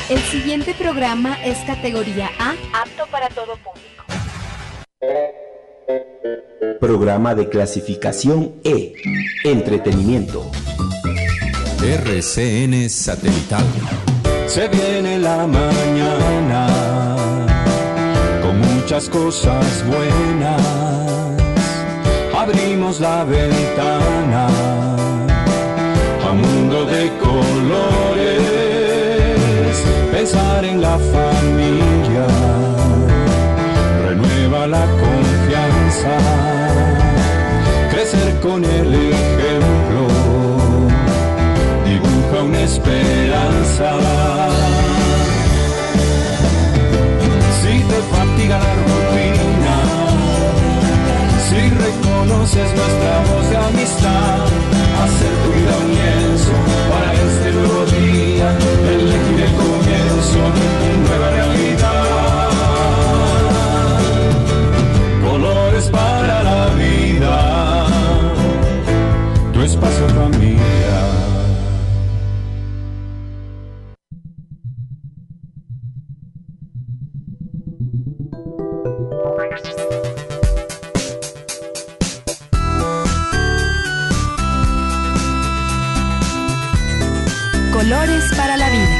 El siguiente programa es categoría A, apto para todo público. Programa de clasificación E, entretenimiento. RCN Satelital. Se viene la mañana con muchas cosas buenas. Abrimos la ventana a un mundo de colores. Pensar en la familia renueva la confianza. Crecer con el ejemplo dibuja una esperanza. Si te fatiga la rutina, si reconoces nuestra voz de amistad, hacer tu vida un lienzo para este nuevo día, elegir el comienzo de nueva realidad. Colores para la vida, tu espacio familia. Colores para la vida.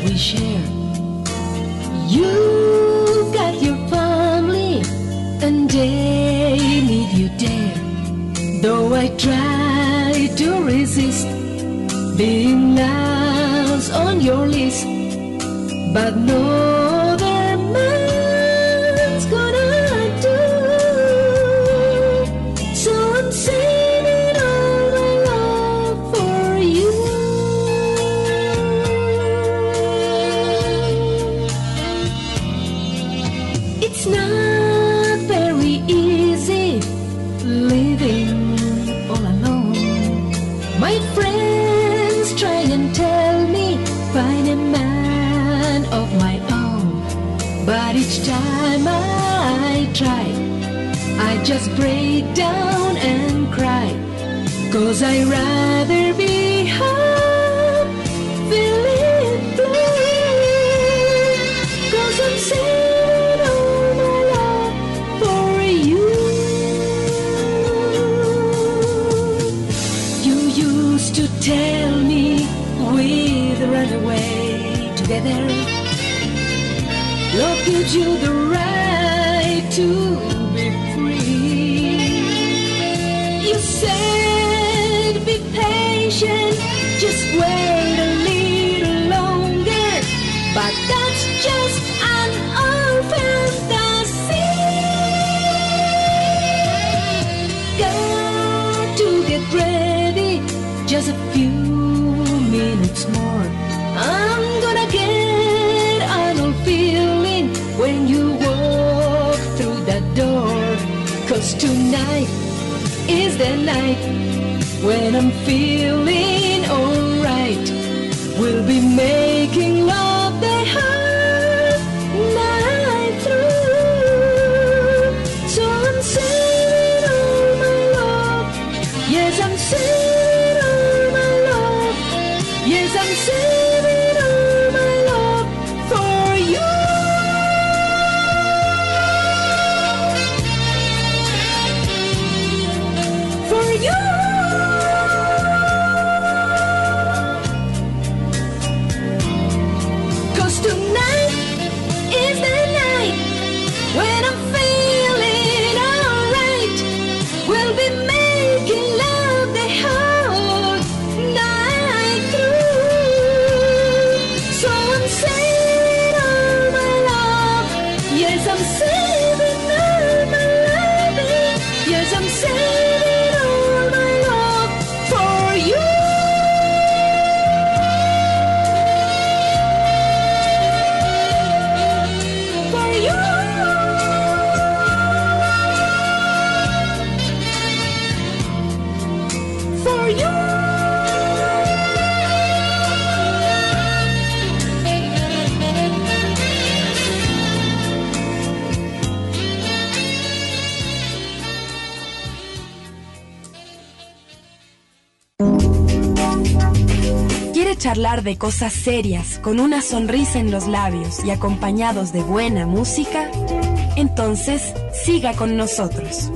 we share. You've got your family and they need you there. Though I try to resist being last on your list, but no other man's gonna do. So I'm saving all my love for you. It's not very easy living all alone. My friends try and tell me find a man of my own, but each time I try, I just break down and cry, 'cause I'd rather be home feeling blue, 'cause I'm saving all my love for you. You used to tell me we'd run away together. Love gives you the right to be free. You said be patient, just wait a little longer, but that's just an old fantasy. Got to get ready, just a few minutes more. I'm gonna get an old feeling when you walk through that door, 'cause tonight is the night when I'm feeling alright. We'll be making love the whole night through. So I'm saving all my love. Yes, I'm saving all my love. Yes, I'm saving all my love for you. For you. Charlar de cosas serias con una sonrisa en los labios y acompañados de buena música, entonces siga con nosotros.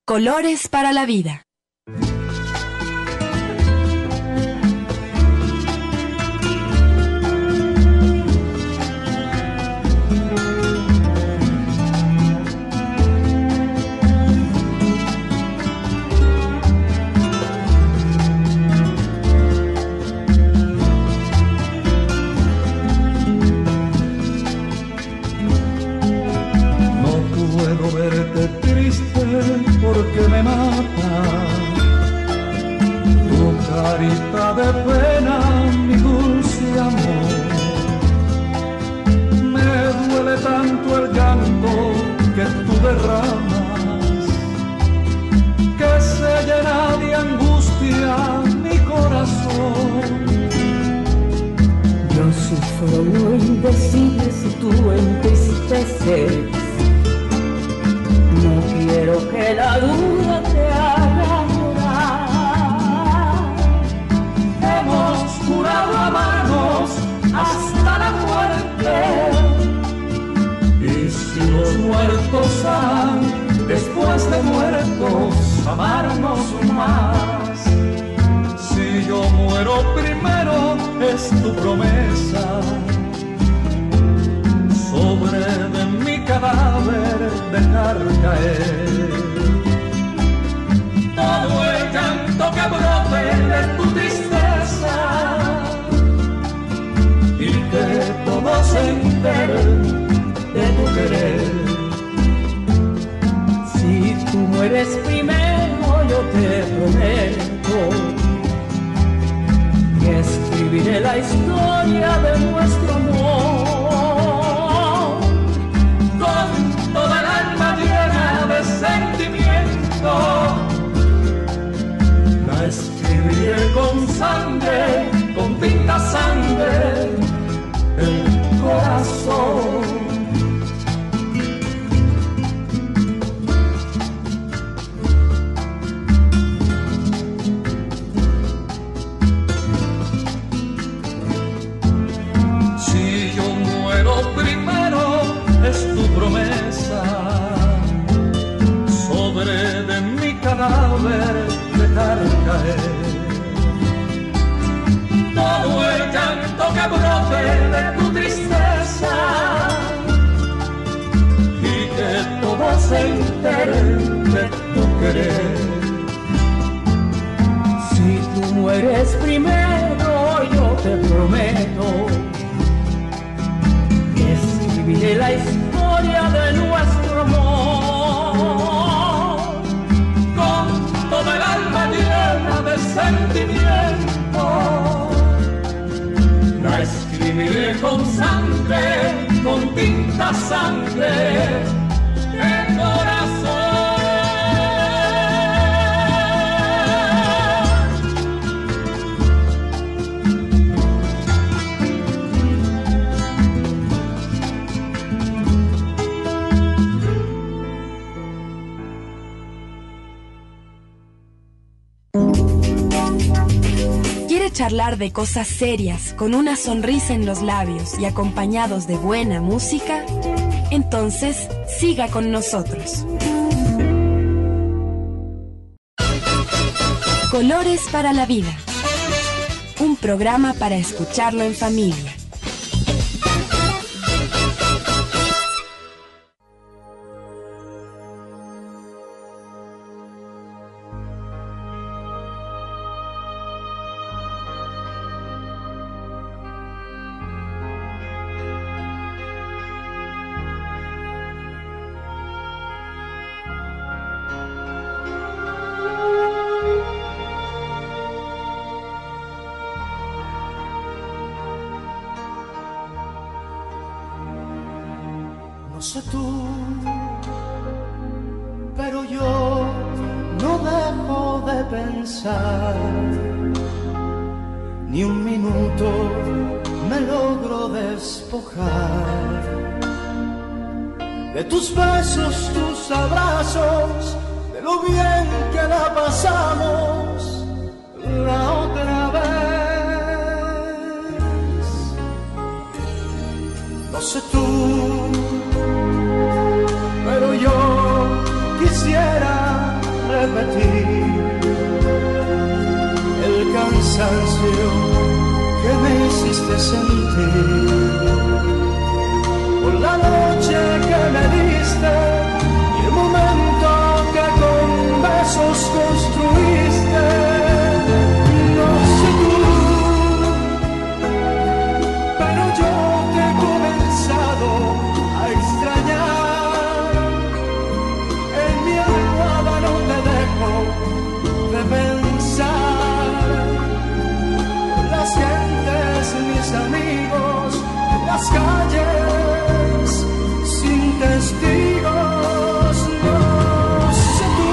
Colores para la vida. Porque me mata tu carita de pena, mi dulce amor. Me duele tanto el llanto que tú derramas, que se llena de angustia mi corazón. Yo sufro lo indecible si tú entristeces. No quiero que la duda te haga llorar. Hemos jurado amarnos hasta la muerte. Y si los muertos aman, después de muertos, amarnos más. Si yo muero primero, es tu promesa. Sobre de mi cadáver dejar caer todo el llanto que brote de tu tristeza, y que todos se enteren de tu querer. Si tú mueres primero, yo te prometo que escribiré la historia de nuestro amor. Toda el alma llena de sentimiento, la escribiré con sangre, con tinta sangre, el corazón. Si yo muero primero, es tu promesa. Sobre de mi cadáver dejar caer todo el llanto que brote de tu tristeza, y que todos se enteren de tu querer. Si tú mueres primero, yo te prometo que escribiré la historia de nuestro amor. Con toda el alma llena de sentimiento, la escribiré con sangre, con tinta sangre, el corazón. Charlar de cosas serias con una sonrisa en los labios y acompañados de buena música, entonces siga con nosotros. Colores para la vida. Un programa para escucharlo en familia. No sé tú, pero yo no dejo de pensar, ni un minuto me logro despojar de tus besos, tus abrazos, de lo bien que la pasamos la otra vez. No sé tú, pero yo quisiera repetir el cansancio que me hiciste sentir por la noche que me diste y el momento que con besos construiste. No sé tú, pero yo te he comenzado a extrañar. En mi almohada no te dejo de pensar. Las gentes, mis amigos, las calles sin testigos. No sé tú,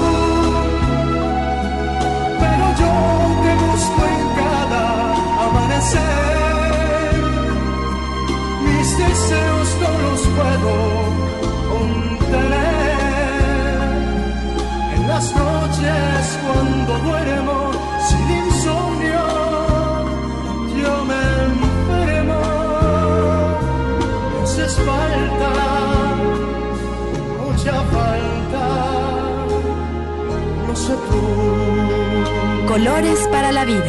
pero yo te busco en cada amanecer. Mis deseos no los puedo contener. En las noches cuando duermo sin insomnio, yo me enfermo. Me haces falta, mucha falta, no sé tú. Colores para la vida.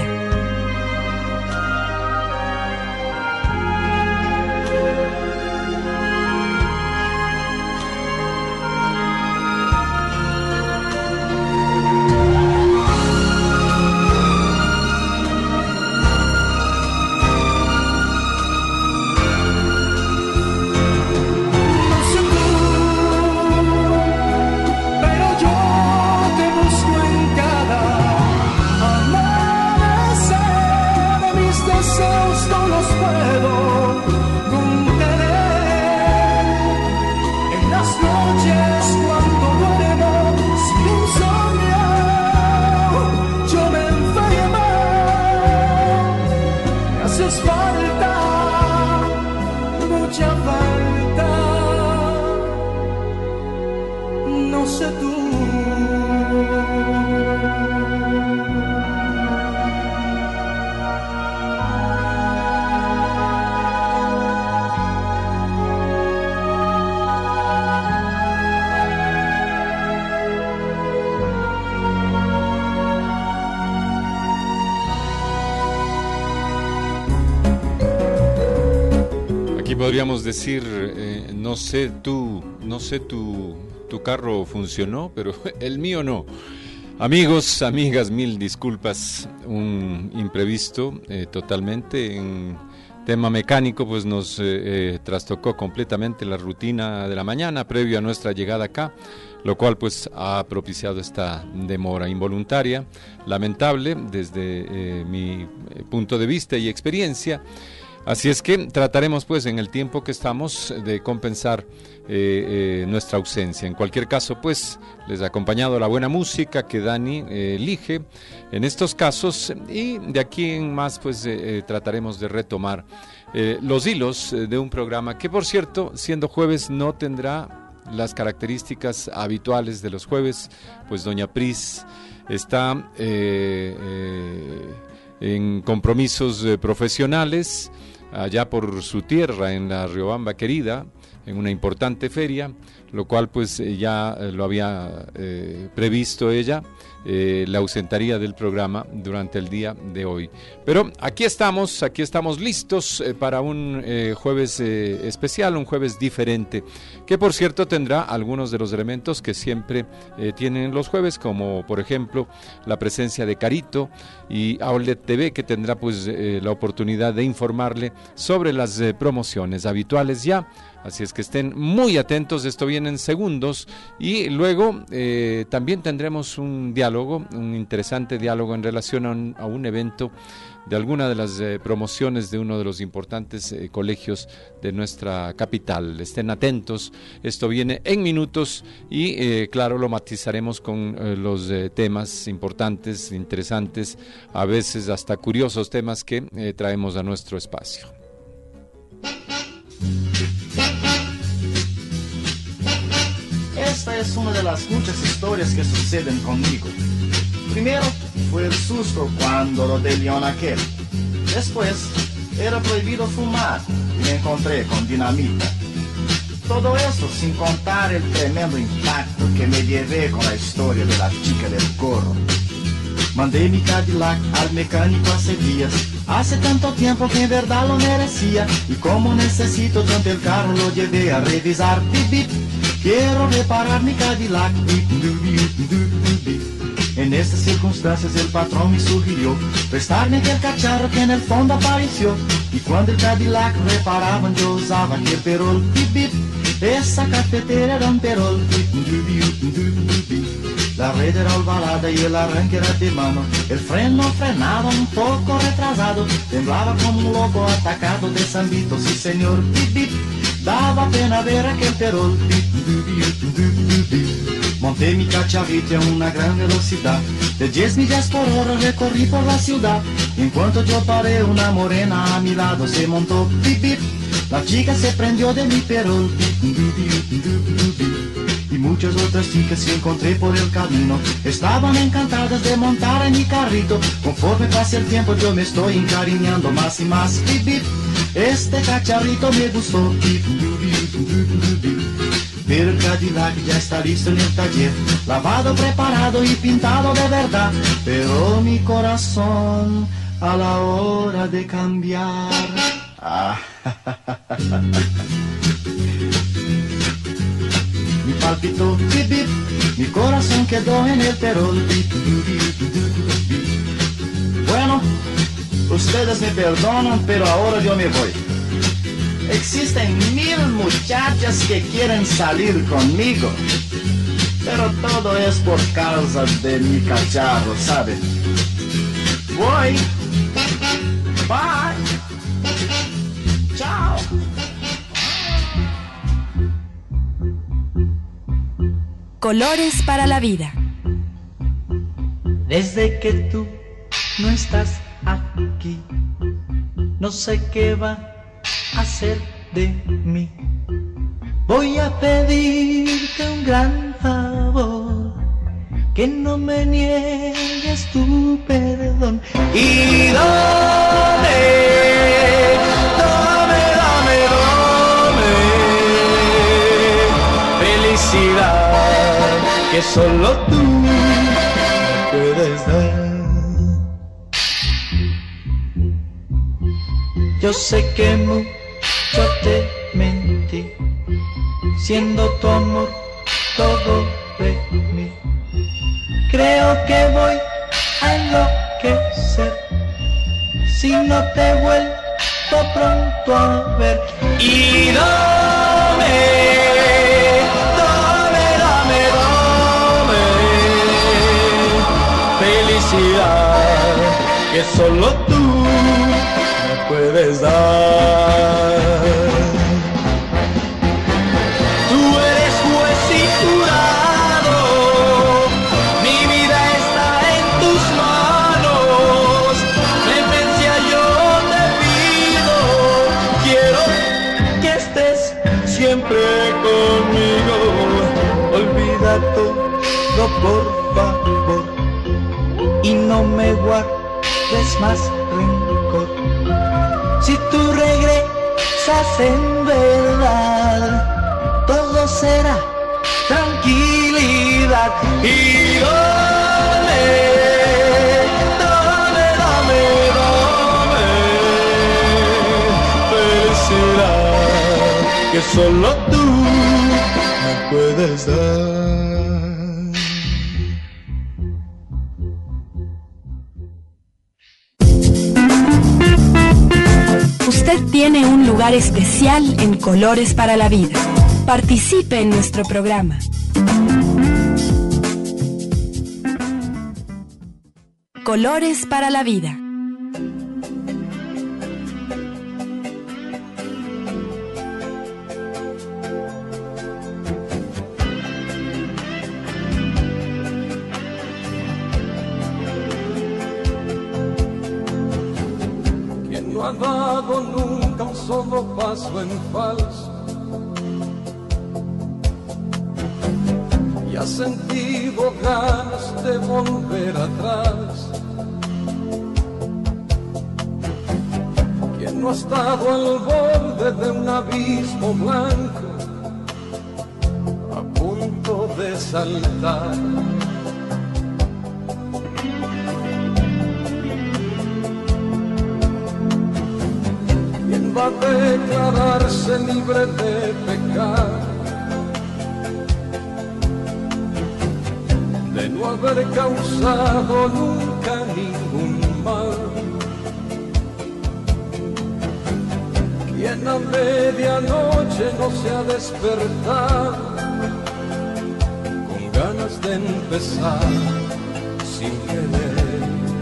Podríamos decir, no sé tu carro funcionó, pero el mío no. Amigos, amigas, mil disculpas, un imprevisto totalmente. En tema mecánico, pues nos trastocó completamente la rutina de la mañana previo a nuestra llegada acá, lo cual pues ha propiciado esta demora involuntaria, lamentable desde mi punto de vista y experiencia. Así es que trataremos pues en el tiempo que estamos de compensar nuestra ausencia. En cualquier caso pues les ha acompañado la buena música que Dani elige en estos casos, y de aquí en más pues trataremos de retomar los hilos de un programa que, por cierto, siendo jueves, no tendrá las características habituales de los jueves, pues doña Pris está en compromisos profesionales allá por su tierra, en la Riobamba querida, en una importante feria, lo cual pues ya lo había previsto ella, la ausentaría del programa durante el día de hoy. Pero aquí estamos listos para un jueves especial, un jueves diferente, que por cierto tendrá algunos de los elementos que siempre tienen los jueves, como por ejemplo la presencia de Carito y Outlet TV, que tendrá pues la oportunidad de informarle sobre las promociones habituales ya. Así es que estén muy atentos, esto viene en segundos, y luego también tendremos un diálogo, un interesante diálogo en relación a un evento de alguna de las promociones de uno de los importantes colegios de nuestra capital. Estén atentos, esto viene en minutos y claro, lo matizaremos con los temas importantes, interesantes, a veces hasta curiosos temas que traemos a nuestro espacio. Esta es una de las muchas historias que suceden conmigo. Primero fue el susto cuando lo del león aquel. Después era prohibido fumar y me encontré con dinamita. Todo eso sin contar el tremendo impacto que me llevé con la historia de la chica del corro. Mandé mi Cadillac al mecánico hace días, hace tanto tiempo que en verdad lo merecía. Y como necesito tanto el carro, lo llevé a revisar. Bip, bip. Quiero reparar mi Cadillac. Bip, bip, bip, bip, bip. En estas circunstancias el patrón me sugirió prestarme aquel cacharro que en el fondo apareció. Y cuando el Cadillac reparaban yo usaba aquel perol. Bip, bip. Esa cafetera era un perol. Bip, bip, bip, bip, bip. La red era ovalada y el arranque era de mano. El freno frenaba un poco retrasado. Temblaba como un loco atacado de Sambito, sí señor. Bip, bip. Daba pena ver aquel perol. Bip, bip, bip, bip, bip. Monté mi cacharrito a una gran velocidad. De 10 millas por hora recorrí por la ciudad. En cuanto yo paré, una morena a mi lado se montó. Bip, bip. La chica se prendió de mi perol. Bip, bip, bip, bip, bip. Y muchas otras chicas que encontré por el camino estaban encantadas de montar en mi carrito. Conforme pasa el tiempo yo me estoy encariñando más y más. Bip, bip. Este cacharrito me gustó. Bip, bip, bip, bip, bip. Pero el Cadillac ya está listo en el taller, lavado, preparado y pintado de verdad. Pero mi corazón a la hora de cambiar mi palpitó, bip, bip. Mi corazón quedó en el perol. Bip, bip, bip, bip, bip. Bueno, ustedes me perdonan, pero ahora yo me voy. Existen 1000 muchachas que quieren salir conmigo, pero todo es por causa de mi cacharro, ¿sabe? Voy. Bye. Chao. Colores para la vida. Desde que tú no estás aquí, no sé qué va a hacer de mí. Voy a pedirte un gran favor, que no me niegues tu perdón. Y dame felicidad que solo tú me puedes dar. Yo sé que mucho te mentí, siendo tu amor todo de mí. Creo que voy a enloquecer si no te he vuelto pronto a ver. Y dame felicidad que solo tú me puedes dar. Tú eres juez y jurado, mi vida está en tus manos. Clemencia yo te pido, quiero que estés siempre conmigo. Olvida todo por favor y no me guardes más rencor. Si tú regresas en verdad, todo será tranquilidad. Y dame felicidad que solo tú me puedes dar. Usted tiene un lugar especial en Colores para la Vida. Participe en nuestro programa. Colores para la Vida. No ha dado nunca un solo paso en falso y ha sentido ganas de volver atrás. Quien no ha estado al borde de un abismo blanco de saltar. ¿Quién va a declararse libre de pecar? De no haber causado nunca ningún mal. Quien a medianoche no se ha despertado con ganas de empezar sin querer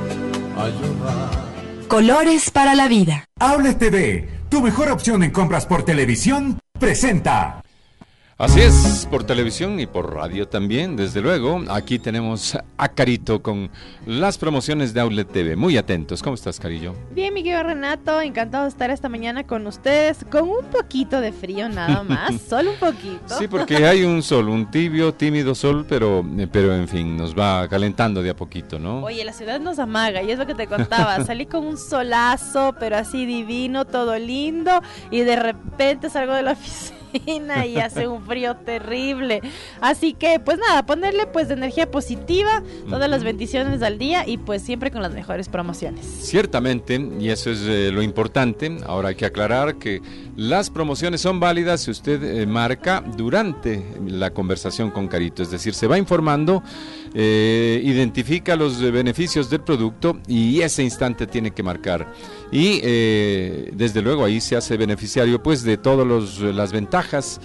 a llorar. Colores para la vida. Outlet TV, tu mejor opción en compras por televisión, presenta. Así es, por televisión y por radio también, desde luego. Aquí tenemos a Carito con las promociones de Outlet TV. Muy atentos. ¿Cómo estás, Carillo? Bien, mi querido Renato, encantado de estar esta mañana con ustedes, con un poquito de frío nada más, solo un poquito. Sí, porque hay un sol, un tibio, tímido sol, pero en fin, nos va calentando de a poquito, ¿no? Oye, la ciudad nos amaga, y es lo que te contaba, salí con un solazo, pero así divino, todo lindo, y de repente salgo de la oficina y hace un frío terrible, así que pues nada, ponerle pues de energía positiva, todas las bendiciones al día y pues siempre con las mejores promociones. Ciertamente, y eso es lo importante. Ahora hay que aclarar que las promociones son válidas si usted marca durante la conversación con Carito, es decir, se va informando, identifica los beneficios del producto y ese instante tiene que marcar. Y desde luego ahí se hace beneficiario pues de todas las ventajas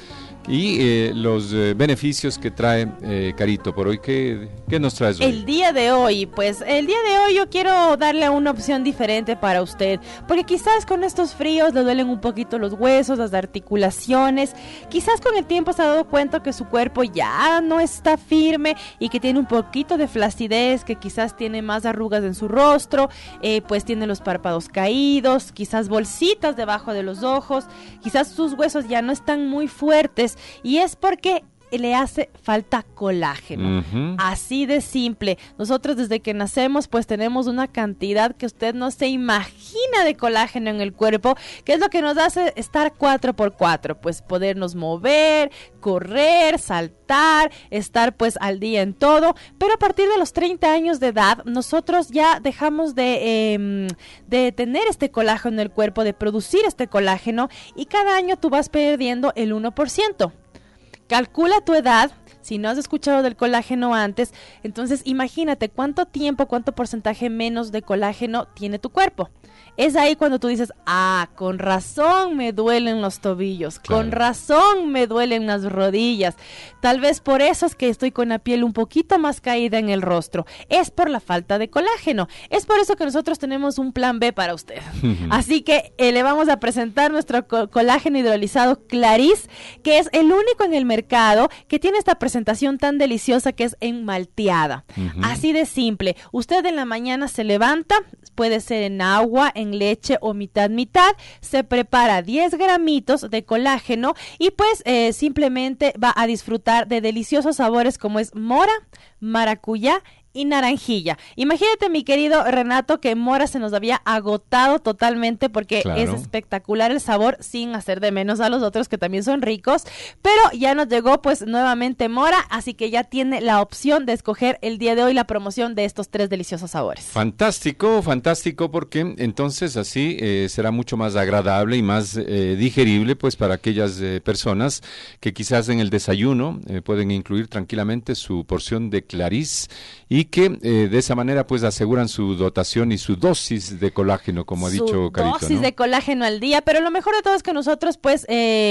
y los beneficios que trae Carito. Por hoy, ¿qué nos traes hoy? El día de hoy, pues el día de hoy yo quiero darle una opción diferente para usted, porque quizás con estos fríos le duelen un poquito los huesos, las articulaciones, quizás con el tiempo se ha dado cuenta que su cuerpo ya no está firme y que tiene un poquito de flacidez, que quizás tiene más arrugas en su rostro, pues tiene los párpados caídos, quizás bolsitas debajo de los ojos, quizás sus huesos ya no están muy fuertes, y es porque le hace falta colágeno. Así de simple. Nosotros desde que nacemos pues tenemos una cantidad que usted no se imagina de colágeno en el cuerpo, que es lo que nos hace estar 4x4, pues podernos mover, correr, saltar, estar pues al día en todo. Pero a partir de los 30 años de edad nosotros ya dejamos de tener este colágeno en el cuerpo, de producir este colágeno, y cada año tú vas perdiendo el 1%. Calcula tu edad, si no has escuchado del colágeno antes, entonces imagínate cuánto tiempo, cuánto porcentaje menos de colágeno tiene tu cuerpo. Es ahí cuando tú dices, con razón me duelen los tobillos, claro, con razón me duelen las rodillas. Tal vez por eso es que estoy con la piel un poquito más caída en el rostro. Es por la falta de colágeno. Es por eso que nosotros tenemos un plan B para usted. Así que le vamos a presentar nuestro colágeno hidrolizado Claris, que es el único en el mercado que tiene esta presentación tan deliciosa, que es en malteada. Así de simple. Usted en la mañana se levanta, puede ser en agua, en leche o mitad, se prepara 10 gramitos de colágeno y pues simplemente va a disfrutar de deliciosos sabores como es mora, maracuyá y naranjilla. Imagínate, mi querido Renato, que mora se nos había agotado totalmente porque claro, es espectacular el sabor, sin hacer de menos a los otros que también son ricos, pero ya nos llegó pues nuevamente mora, así que ya tiene la opción de escoger el día de hoy la promoción de estos 3 deliciosos sabores. Fantástico, fantástico, porque entonces así será mucho más agradable y más digerible pues para aquellas personas que quizás en el desayuno pueden incluir tranquilamente su porción de Claris y que de esa manera pues aseguran su dotación y su dosis de colágeno, como ha dicho Carito, dosis, ¿no?, de colágeno al día, pero lo mejor de todo es que nosotros pues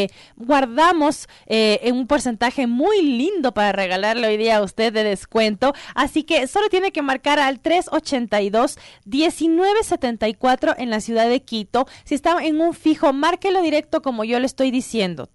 guardamos en un porcentaje muy lindo para regalarle hoy día a usted de descuento, así que solo tiene que marcar al 382-1974 en la ciudad de Quito. Si está en un fijo, márquelo directo como yo le estoy diciendo,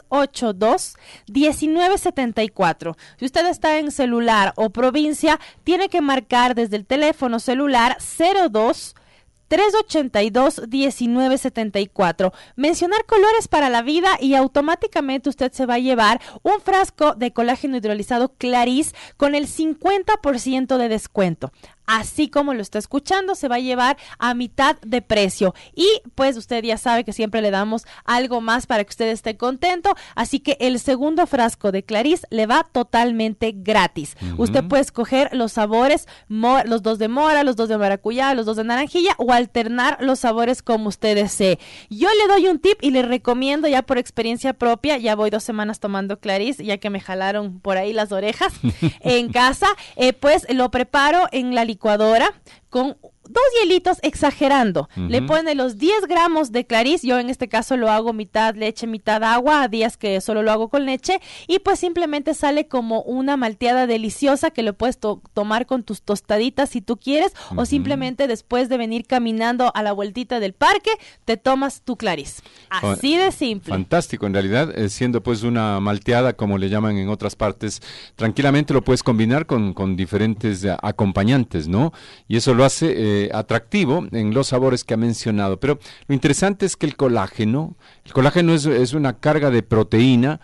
382-1974. Si usted está en celular o provincia, tiene que marcar desde el teléfono celular 02 382-1974. Mencionar colores para la vida y automáticamente usted se va a llevar un frasco de colágeno hidrolizado Clarís con el 50% de descuento. Así como lo está escuchando, se va a llevar a mitad de precio. Y pues usted ya sabe que siempre le damos algo más para que usted esté contento. Así que el segundo frasco de Clarís le va totalmente gratis. Usted puede escoger los sabores, los 2 de mora, los 2 de maracuyá, los 2 de naranjilla o alternar los sabores como usted desee. Yo le doy un tip y le recomiendo ya por experiencia propia, ya voy 2 semanas tomando Clarís, ya que me jalaron por ahí las orejas en casa, pues lo preparo en la licuadora con 2 hielitos exagerando. Le pone los 10 gramos de Clarís, yo en este caso lo hago mitad leche, mitad agua, a días que solo lo hago con leche, y pues simplemente sale como una malteada deliciosa que lo puedes tomar con tus tostaditas si tú quieres, o simplemente después de venir caminando a la vueltita del parque, te tomas tu Clarís. Así de simple. Fantástico, en realidad, siendo pues una malteada, como le llaman en otras partes, tranquilamente lo puedes combinar con diferentes acompañantes, ¿no? Y eso lo hace atractivo en los sabores que ha mencionado. Pero lo interesante es que el colágeno es una carga de proteína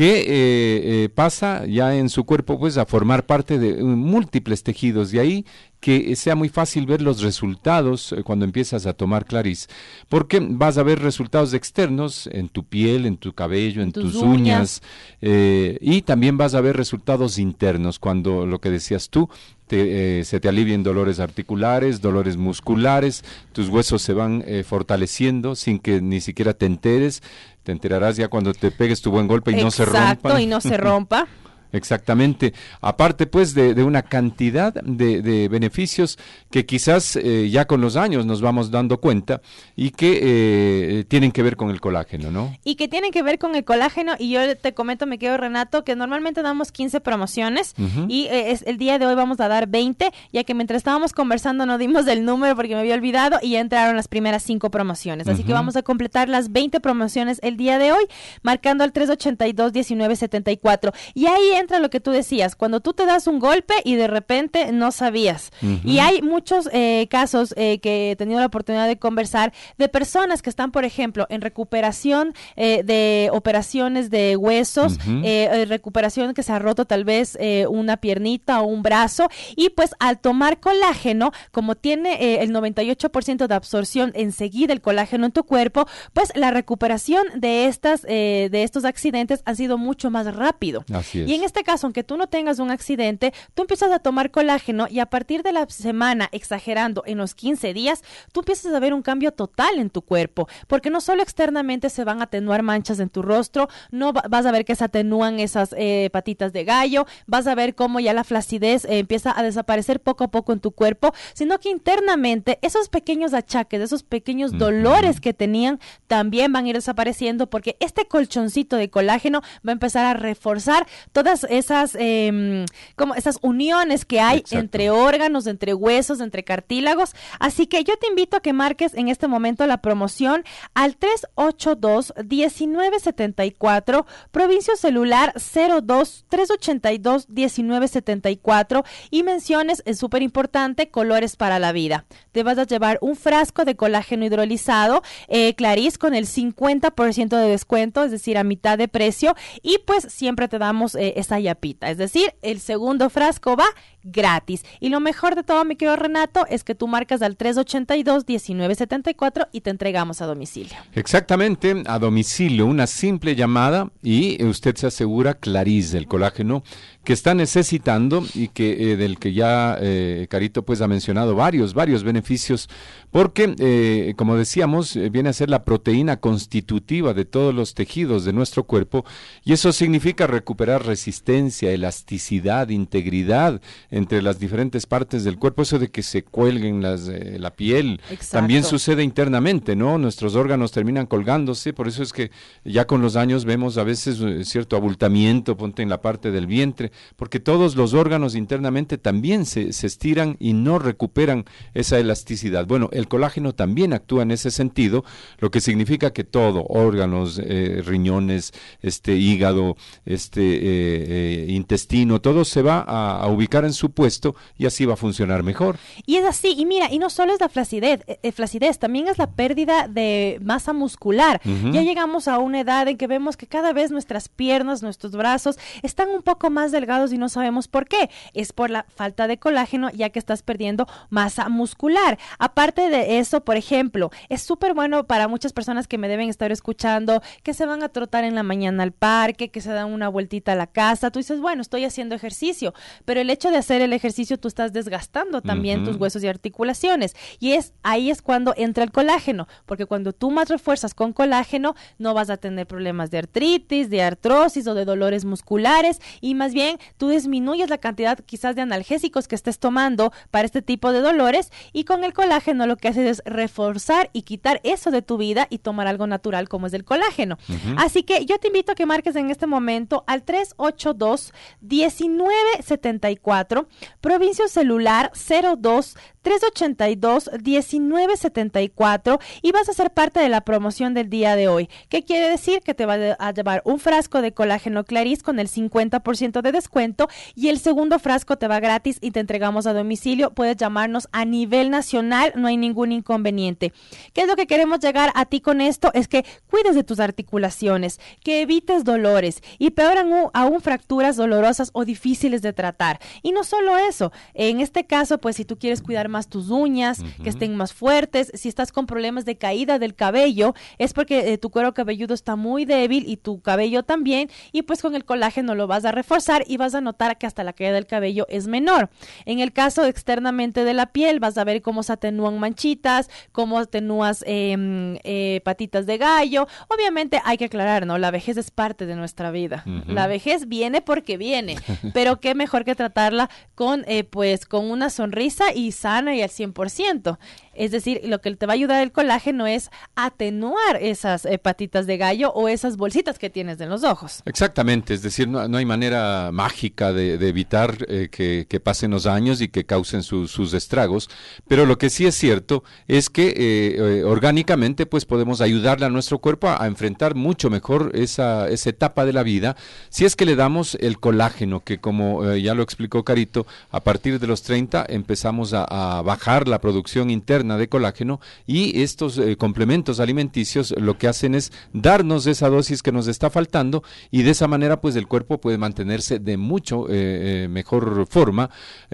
que pasa ya en su cuerpo pues a formar parte de múltiples tejidos, de ahí que sea muy fácil ver los resultados cuando empiezas a tomar Clarís, porque vas a ver resultados externos en tu piel, en tu cabello, en tus uñas, y también vas a ver resultados internos cuando, lo que decías tú, se te alivien dolores articulares, dolores musculares, tus huesos se van fortaleciendo sin que ni siquiera te enteres. Te enterarás ya cuando te pegues tu buen golpe y no se rompa. Exacto, y no se rompa. Exactamente. Aparte, pues, de una cantidad de beneficios que quizás ya con los años nos vamos dando cuenta y que tienen que ver con el colágeno, ¿no? Y que tienen que ver con el colágeno, y yo te comento, me quedo Renato, que normalmente damos 15 promociones y el día de hoy vamos a dar 20, ya que mientras estábamos conversando no dimos el número porque me había olvidado y ya entraron las primeras 5 promociones. Así que vamos a completar las 20 promociones el día de hoy, marcando al 382-1974. Y ahí entra lo que tú decías, cuando tú te das un golpe y de repente no sabías. Y hay muchos casos que he tenido la oportunidad de conversar de personas que están, por ejemplo, en recuperación de operaciones de huesos, recuperación que se ha roto tal vez una piernita o un brazo, y pues al tomar colágeno, como tiene el 98% de absorción enseguida el colágeno en tu cuerpo, pues la recuperación de estos accidentes ha sido mucho más rápido. Así es. Y en este caso, aunque tú no tengas un accidente, tú empiezas a tomar colágeno y a partir de la semana, exagerando, en los 15 días, tú empiezas a ver un cambio total en tu cuerpo, porque no solo externamente se van a atenuar manchas en tu rostro, no vas a ver que se atenúan esas patitas de gallo, vas a ver cómo ya la flacidez empieza a desaparecer poco a poco en tu cuerpo, sino que internamente esos pequeños achaques, esos pequeños dolores que tenían, también van a ir desapareciendo, porque este colchoncito de colágeno va a empezar a reforzar todas esas uniones que hay entre órganos, entre huesos, entre cartílagos. Así que yo te invito a que marques en este momento la promoción al 382-1974, provincio celular 02-382-1974, y menciones, es súper importante, colores para la vida. Te vas a llevar un frasco de colágeno hidrolizado Clarís con el 50% de descuento, es decir, a mitad de precio, y pues siempre te damos esa yapita. Es decir, el segundo frasco va gratis. Y lo mejor de todo, mi querido Renato, es que tú marcas al 382-1974 y te entregamos a domicilio. Exactamente, a domicilio, una simple llamada y usted se asegura Clarís, el colágeno que está necesitando y que del que ya Carito pues ha mencionado varios beneficios, porque como decíamos, viene a ser la proteína constitutiva de todos los tejidos de nuestro cuerpo, y eso significa recuperar resistencia, elasticidad, integridad entre las diferentes partes del cuerpo, eso de que se cuelguen la piel. Exacto. También sucede internamente, ¿no? Nuestros órganos terminan colgándose, por eso es que ya con los años vemos a veces cierto abultamiento, ponte en la parte del vientre, porque todos los órganos internamente también se estiran y no recuperan esa elasticidad. Bueno, el colágeno también actúa en ese sentido, lo que significa que todo, órganos, riñones, hígado, intestino, todo se va a ubicar en su puesto y así va a funcionar mejor. Y es así, y mira, y no solo es la flacidez, también es la pérdida de masa muscular. Ya llegamos a una edad en que vemos que cada vez nuestras piernas, nuestros brazos están un poco más delgados y no sabemos por qué. Es por la falta de colágeno, ya que estás perdiendo masa muscular. Aparte de eso, por ejemplo, es súper bueno para muchas personas que me deben estar escuchando, que se van a trotar en la mañana al parque, que se dan una vueltita a la casa. Tú dices, bueno, estoy haciendo ejercicio, pero el hecho de hacer el ejercicio tú estás desgastando también tus huesos y articulaciones, y ahí es cuando entra el colágeno, porque cuando tú más refuerzas con colágeno no vas a tener problemas de artritis, de artrosis o de dolores musculares, y más bien tú disminuyes la cantidad quizás de analgésicos que estés tomando para este tipo de dolores, y con el colágeno lo que haces es reforzar y quitar eso de tu vida y tomar algo natural como es el colágeno. Así que yo te invito a que marques en este momento al 382-1974, provincia celular 02-382-1974, y vas a ser parte de la promoción del día de hoy. ¿Qué quiere decir? Que te va a llevar un frasco de colágeno Claris con el 50% de descuento, y el segundo frasco te va gratis y te entregamos a domicilio. Puedes llamarnos a nivel nacional, no hay ningún inconveniente. ¿Qué es lo que queremos llegar a ti con esto? Es que cuides de tus articulaciones, que evites dolores y peor aún fracturas dolorosas o difíciles de tratar. Y no solo eso, en este caso, pues si tú quieres cuidar más tus uñas, que estén más fuertes, si estás con problemas de caída del cabello, es porque tu cuero cabelludo está muy débil y tu cabello también, y pues con el colágeno lo vas a reforzar y vas a notar que hasta la caída del cabello es menor. En el caso externamente de la piel, vas a ver cómo se atenúan manchitas, cómo atenúas patitas de gallo. Obviamente hay que aclarar, ¿no? La vejez es parte de nuestra vida. La vejez viene porque viene, pero qué mejor que tratarla con una sonrisa y sana y al 100%. Es decir, lo que te va a ayudar el colágeno es atenuar esas patitas de gallo o esas bolsitas que tienes en los ojos. Exactamente, es decir, no hay manera mágica de evitar que pasen los años y que causen sus estragos, pero lo que sí es cierto es que orgánicamente pues podemos ayudarle a nuestro cuerpo a enfrentar mucho mejor esa etapa de la vida, si es que le damos el colágeno, que como ya lo explicó Carito, a partir de los 30 empezamos a bajar la producción interna de colágeno, y estos complementos alimenticios lo que hacen es darnos esa dosis que nos está faltando, y de esa manera pues el cuerpo puede mantenerse de mucho mejor forma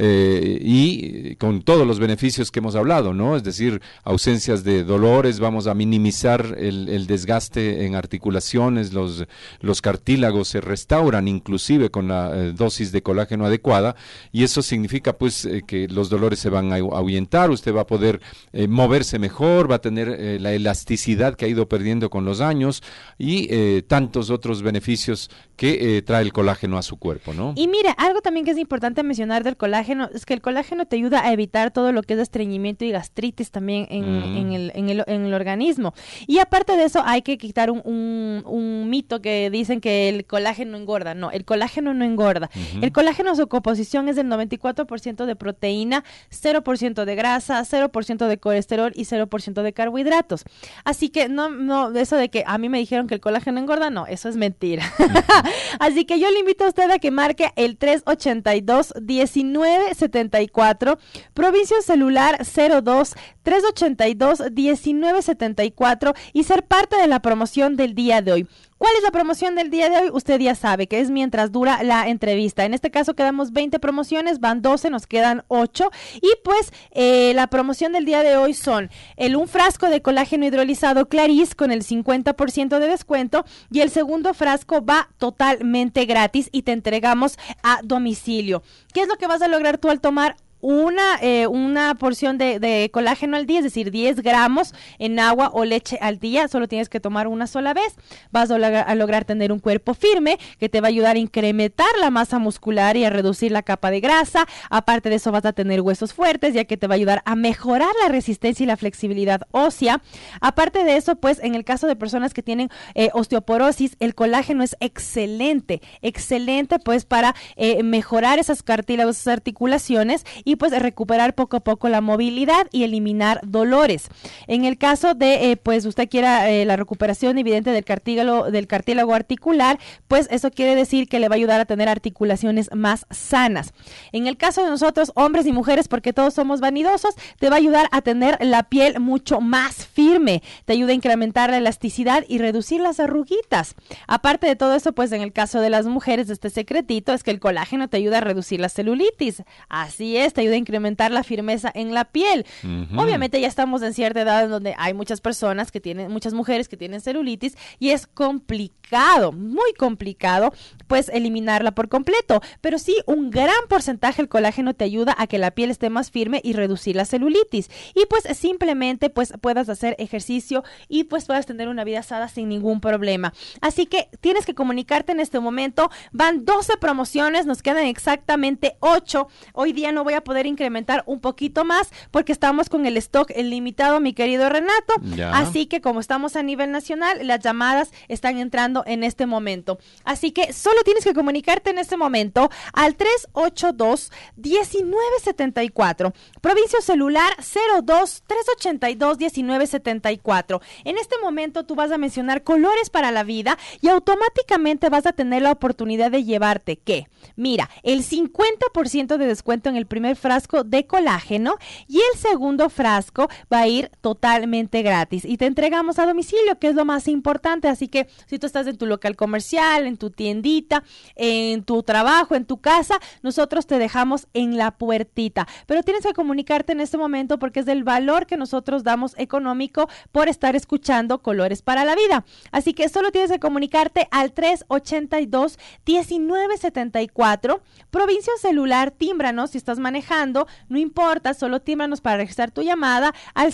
y con todos los beneficios que hemos hablado, ¿no? Es decir, ausencias de dolores, vamos a minimizar el desgaste en articulaciones, los cartílagos se restauran inclusive con la dosis de colágeno adecuada, y eso significa pues que los dolores se van a ahuyentar, usted va a poder moverse mejor, va a tener la elasticidad que ha ido perdiendo con los años, y tantos otros beneficios que trae el colágeno a su cuerpo, ¿no? Y mira, algo también que es importante mencionar del colágeno es que el colágeno te ayuda a evitar todo lo que es estreñimiento y gastritis también en el organismo. Y aparte de eso, hay que quitar un mito que dicen que el colágeno engorda. No, el colágeno no engorda. El colágeno, su composición es del 94% de proteína, 0% de grasa, 0% de colesterol y 0% de carbohidratos. Así que no, eso de que a mí me dijeron que el colágeno engorda, no, eso es mentira. Así que yo le invito a usted a que marque el 382-1974, provincia celular 02-382-1974, y ser parte de la promoción del día de hoy. ¿Cuál es la promoción del día de hoy? Usted ya sabe que es mientras dura la entrevista. En este caso quedamos 20 promociones, van 12, nos quedan 8. Y pues la promoción del día de hoy son un frasco de colágeno hidrolizado Claris con el 50% de descuento, y el segundo frasco va totalmente gratis y te entregamos a domicilio. ¿Qué es lo que vas a lograr tú al tomar una porción de colágeno al día? Es decir, 10 gramos en agua o leche al día. Solo tienes que tomar una sola vez. Vas a lograr tener un cuerpo firme que te va a ayudar a incrementar la masa muscular y a reducir la capa de grasa. Aparte de eso, vas a tener huesos fuertes, ya que te va a ayudar a mejorar la resistencia y la flexibilidad ósea. Aparte de eso, pues en el caso de personas que tienen osteoporosis, el colágeno es excelente pues para mejorar esas cartílagos, esas articulaciones. Y y pues recuperar poco a poco la movilidad y eliminar dolores. En el caso de pues usted quiera la recuperación evidente del cartílago articular, pues eso quiere decir que le va a ayudar a tener articulaciones más sanas. En el caso de nosotros, hombres y mujeres, porque todos somos vanidosos, te va a ayudar a tener la piel mucho más firme, te ayuda a incrementar la elasticidad y reducir las arruguitas. Aparte de todo eso, pues en el caso de las mujeres, este secretito es que el colágeno te ayuda a reducir la celulitis. Así es, te ayuda a incrementar la firmeza en la piel. Obviamente ya estamos en cierta edad en donde hay muchas mujeres que tienen celulitis y es complicado, muy complicado, pues eliminarla por completo. Pero sí, un gran porcentaje del colágeno te ayuda a que la piel esté más firme y reducir la celulitis. Y pues simplemente pues puedas hacer ejercicio y pues puedas tener una vida sana sin ningún problema. Así que tienes que comunicarte en este momento. Van 12 promociones, nos quedan exactamente 8. Hoy día no voy a poder incrementar un poquito más porque estamos con el stock limitado, mi querido Renato. Ya. Así que como estamos a nivel nacional, las llamadas están entrando en este momento. Así que solo tienes que comunicarte en este momento al 382-1974. Provincia celular 02-382-1974. En este momento tú vas a mencionar colores para la vida y automáticamente vas a tener la oportunidad de llevarte, ¿qué? Mira, el 50% de descuento en el primer frasco de colágeno y el segundo frasco va a ir totalmente gratis y te entregamos a domicilio, que es lo más importante. Así que si tú estás en tu local comercial, en tu tiendita, en tu trabajo, en tu casa, nosotros te dejamos en la puertita, pero tienes que comunicarte en este momento porque es del valor que nosotros damos económico por estar escuchando Colores para la Vida. Así que solo tienes que comunicarte al 382-1974. Provincia celular, tímbranos si estás manejando, no importa, solo tímbranos para registrar tu llamada al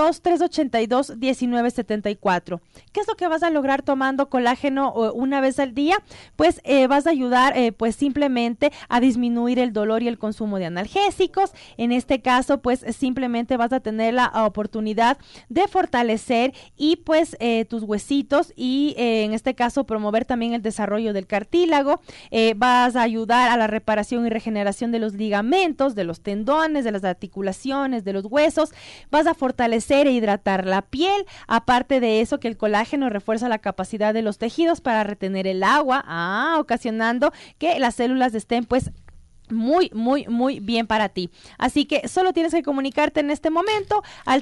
02-382-1974. ¿Qué es lo que vas a lograr tomando colágeno una vez al día? Pues vas a ayudar pues simplemente a disminuir el dolor y el consumo de analgésicos. En este caso pues simplemente vas a tener la oportunidad de fortalecer y pues tus huesitos y en este caso promover también el desarrollo del cartílago. Vas a ayudar a la reparación y regeneración de los ligamentos, de los tendones, de las articulaciones, de los huesos. Vas a fortalecer e hidratar la piel. Aparte de eso, que el colágeno refuerza la capacidad de los tejidos para retener el agua, ocasionando que las células estén pues muy bien para ti. Así que solo tienes que comunicarte en este momento al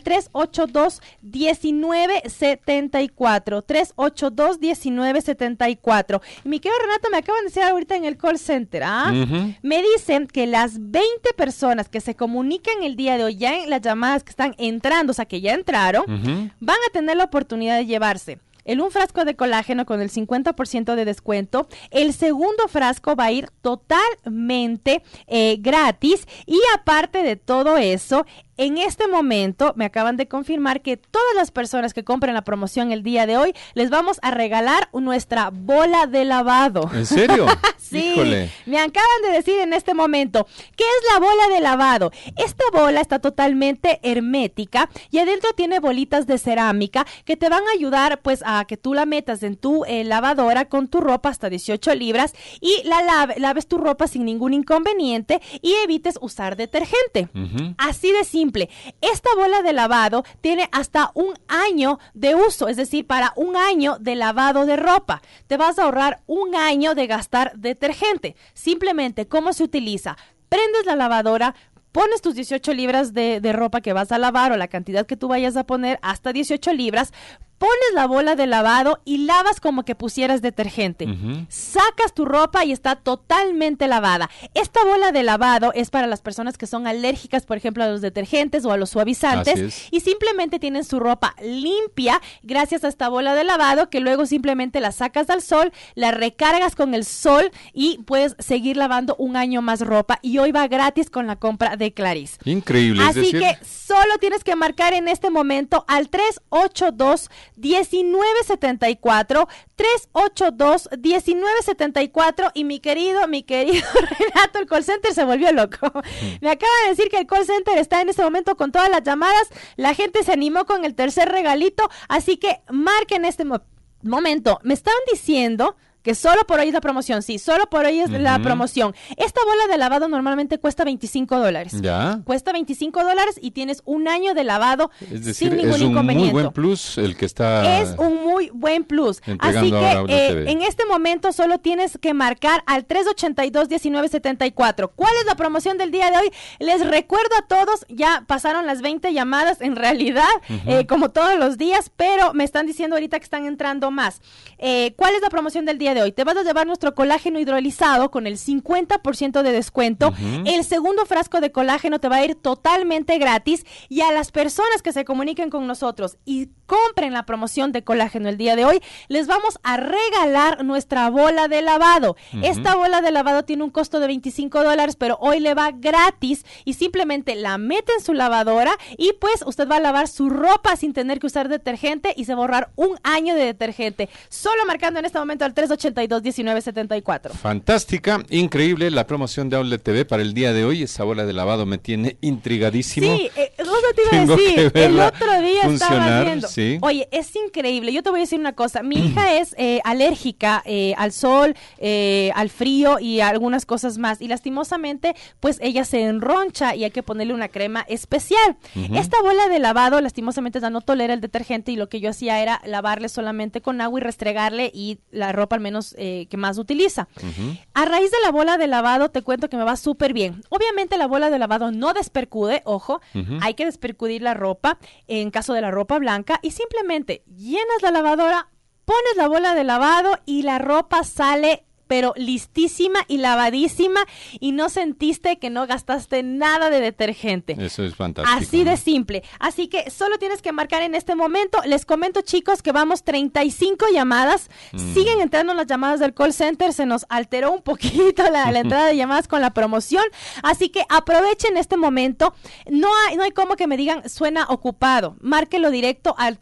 382-1974. 382-1974. Y mi querido Renato, me acaban de decir ahorita en el call center, me dicen que las 20 personas que se comunican el día de hoy, ya en las llamadas que están entrando, o sea que ya entraron, van a tener la oportunidad de llevarse un frasco de colágeno con el 50% de descuento. El segundo frasco va a ir totalmente gratis y aparte de todo eso, en este momento me acaban de confirmar que todas las personas que compren la promoción el día de hoy les vamos a regalar nuestra bola de lavado. ¿En serio? Sí, híjole. Me acaban de decir en este momento, ¿qué es la bola de lavado? Esta bola está totalmente hermética y adentro tiene bolitas de cerámica que te van a ayudar pues a que tú la metas en tu lavadora con tu ropa hasta 18 libras y laves tu ropa sin ningún inconveniente y evites usar detergente. Así de simple. Esta bola de lavado tiene hasta un año de uso, es decir, para un año de lavado de ropa. Te vas a ahorrar un año de gastar detergente. Simplemente, ¿cómo se utiliza? Prendes la lavadora, pones tus 18 libras de ropa que vas a lavar o la cantidad que tú vayas a poner, hasta 18 libras, pones la bola de lavado y lavas como que pusieras detergente. Sacas tu ropa y está totalmente lavada. Esta bola de lavado es para las personas que son alérgicas, por ejemplo, a los detergentes o a los suavizantes y simplemente tienen su ropa limpia gracias a esta bola de lavado que luego simplemente la sacas al sol, la recargas con el sol y puedes seguir lavando un año más ropa y hoy va gratis con la compra de Clarice. Increíble. Así que solo tienes que marcar en este momento al 382-1974, 382-1974 y mi querido Renato, el call center se volvió loco. Me acaban de decir que el call center está en este momento con todas las llamadas, la gente se animó con el tercer regalito, así que marquen en este momento. Me estaban diciendo que solo por hoy es la promoción, sí, solo por hoy es la promoción. Esta bola de lavado normalmente cuesta $25. ¿Ya? Cuesta $25 y tienes un año de lavado Es decir, sin ningún es un inconveniente. muy buen plus el que está... Es un muy buen plus. Así entregando que ahora en este momento solo tienes que marcar al 382-1974. ¿Cuál es la promoción del día de hoy? Les recuerdo a todos, ya pasaron las 20 llamadas en realidad, como todos los días, pero me están diciendo ahorita que están entrando más. ¿Cuál es la promoción del día de hoy? Te vas a llevar nuestro colágeno hidrolizado con el 50% de descuento. El segundo frasco de colágeno te va a ir totalmente gratis, y a las personas que se comuniquen con nosotros y compren la promoción de colágeno el día de hoy, les vamos a regalar nuestra bola de lavado. Esta bola de lavado tiene un costo de $25, pero hoy le va gratis y simplemente la mete en su lavadora y pues usted va a lavar su ropa sin tener que usar detergente y se va a ahorrar un año de detergente. Solo marcando en este momento al 382-1974. Fantástica, increíble la promoción de Outlet TV para el día de hoy. Esa bola de lavado me tiene intrigadísimo. Sí, justo te iba a Tengo decir, que el verla otro día estaba funcionar, viendo. sí. Oye, es increíble. Yo te voy a decir una cosa. Mi hija es alérgica al sol, al frío y a algunas cosas más. Y lastimosamente, pues ella se enroncha y hay que ponerle una crema especial. Esta bola de lavado, lastimosamente, no tolera el detergente, y lo que yo hacía era lavarle solamente con agua y restregarle y la ropa al menos que más utiliza. A raíz de la bola de lavado, te cuento que me va súper bien. Obviamente la bola de lavado no despercude, ojo, hay que despercudir la ropa en caso de la ropa blanca, y simplemente llenas la lavadora, pones la bola de lavado y la ropa sale pero listísima y lavadísima, y no sentiste que no gastaste nada de detergente. Eso es fantástico. Así de simple. Así que solo tienes que marcar en este momento. Les comento, chicos, que vamos 35 llamadas. Siguen entrando las llamadas del call center. Se nos alteró un poquito la entrada de llamadas con la promoción. Así que aprovechen este momento. No hay como que me digan suena ocupado. Márquelo directo al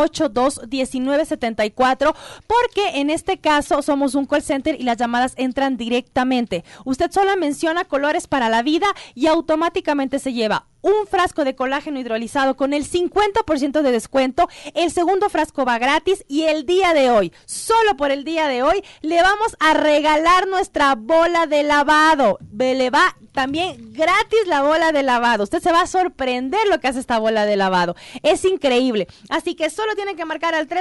382-1974, porque en este caso somos un call center y las llamadas entran directamente. Usted solo menciona colores para la vida y automáticamente se lleva un frasco de colágeno hidrolizado con el 50% de descuento. El segundo frasco va gratis, y el día de hoy, solo por el día de hoy, le vamos a regalar nuestra bola de lavado. Le va también gratis la bola de lavado. Usted se va a sorprender lo que hace esta bola de lavado. Es increíble. Así que solo tienen que marcar al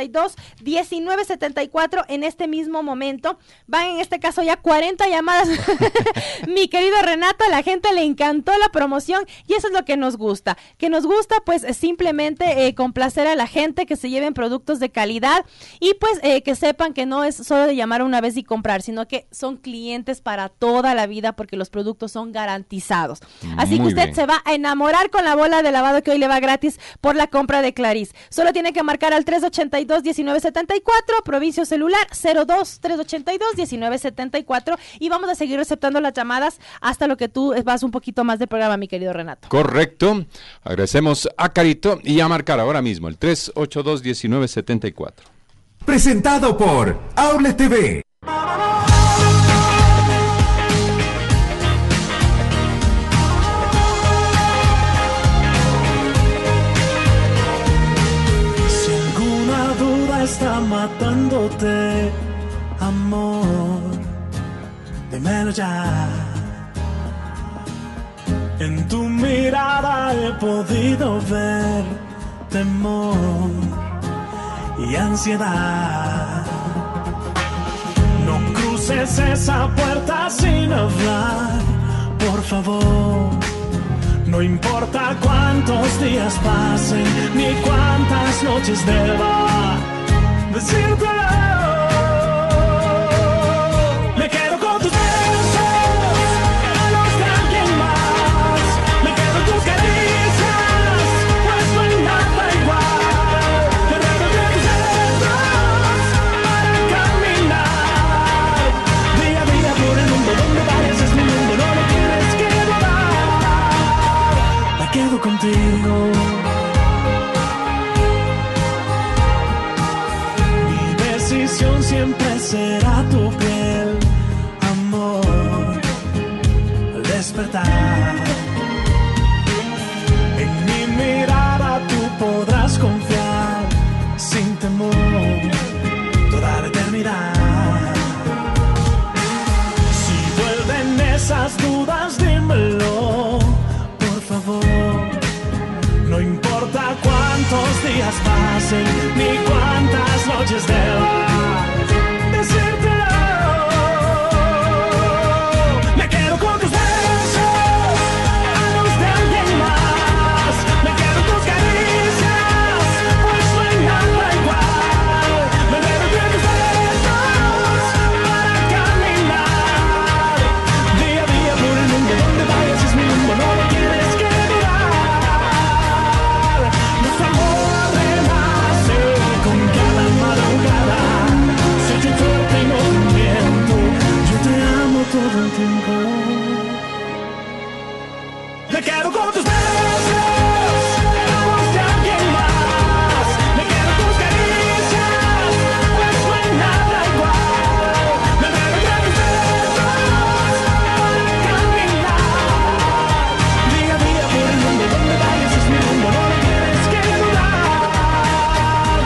382-1974 en este mismo momento. Van en este caso ya 40 llamadas. Mi querido Renato, a la gente le encantó la promoción. Y eso es lo que nos gusta. Que nos gusta, pues, simplemente complacer a la gente, que se lleven productos de calidad y, pues, que sepan que no es solo de llamar una vez y comprar, sino que son clientes para toda la vida, porque los productos son garantizados. Así que usted se va a enamorar con la bola de lavado que hoy le va gratis por la compra de Clarice. Solo tiene que marcar al 382-1974, provincia celular 02-382-1974, y vamos a seguir receptando las llamadas hasta lo que tú vas un poquito más del programa, mi querido Renato. Correcto. Agradecemos a Carito, y a marcar ahora mismo el 382-1974. Presentado por Outlet TV. Si alguna duda está matándote, amor, dímelo ya. En tu mirada he podido ver temor y ansiedad. No cruces esa puerta sin hablar, por favor. No importa cuántos días pasen, ni cuántas noches deba decírtelo. Me quedo con tus besos, los de alguien más. Me quedo en tus caricias, pues no hay nada igual. Me reto de tus dedos para caminar día a día por el mundo. Donde vayas es mi mundo, no lo tienes que dudar. Me quedo contigo. Mi decisión siempre será tu piel, amor, al despertar. En mi mirada tú podrás confiar sin temor toda la eternidad. No importa cuántos días pasen, ni cuántas noches deba decírtelo. Me quedo con tus besos, a los de alguien más. Me quedo con tus caricias, pues no hay nada igual. Me quedo con tus besos para caminar día a día por el mundo. Donde vayas es mi mundo, no lo tienes que dudar. Nuestro amor renace con cada madrugada. Soy yo fuerte y no te miento, yo te amo todo el tiempo. Me quedo con tus besos, a los de alguien más. Me quedo con tus caricias, pues no hay nada igual. Me quedo con tus besos para caminar día a día por el mundo. Donde vayas es mi mundo, no lo tienes que dudar.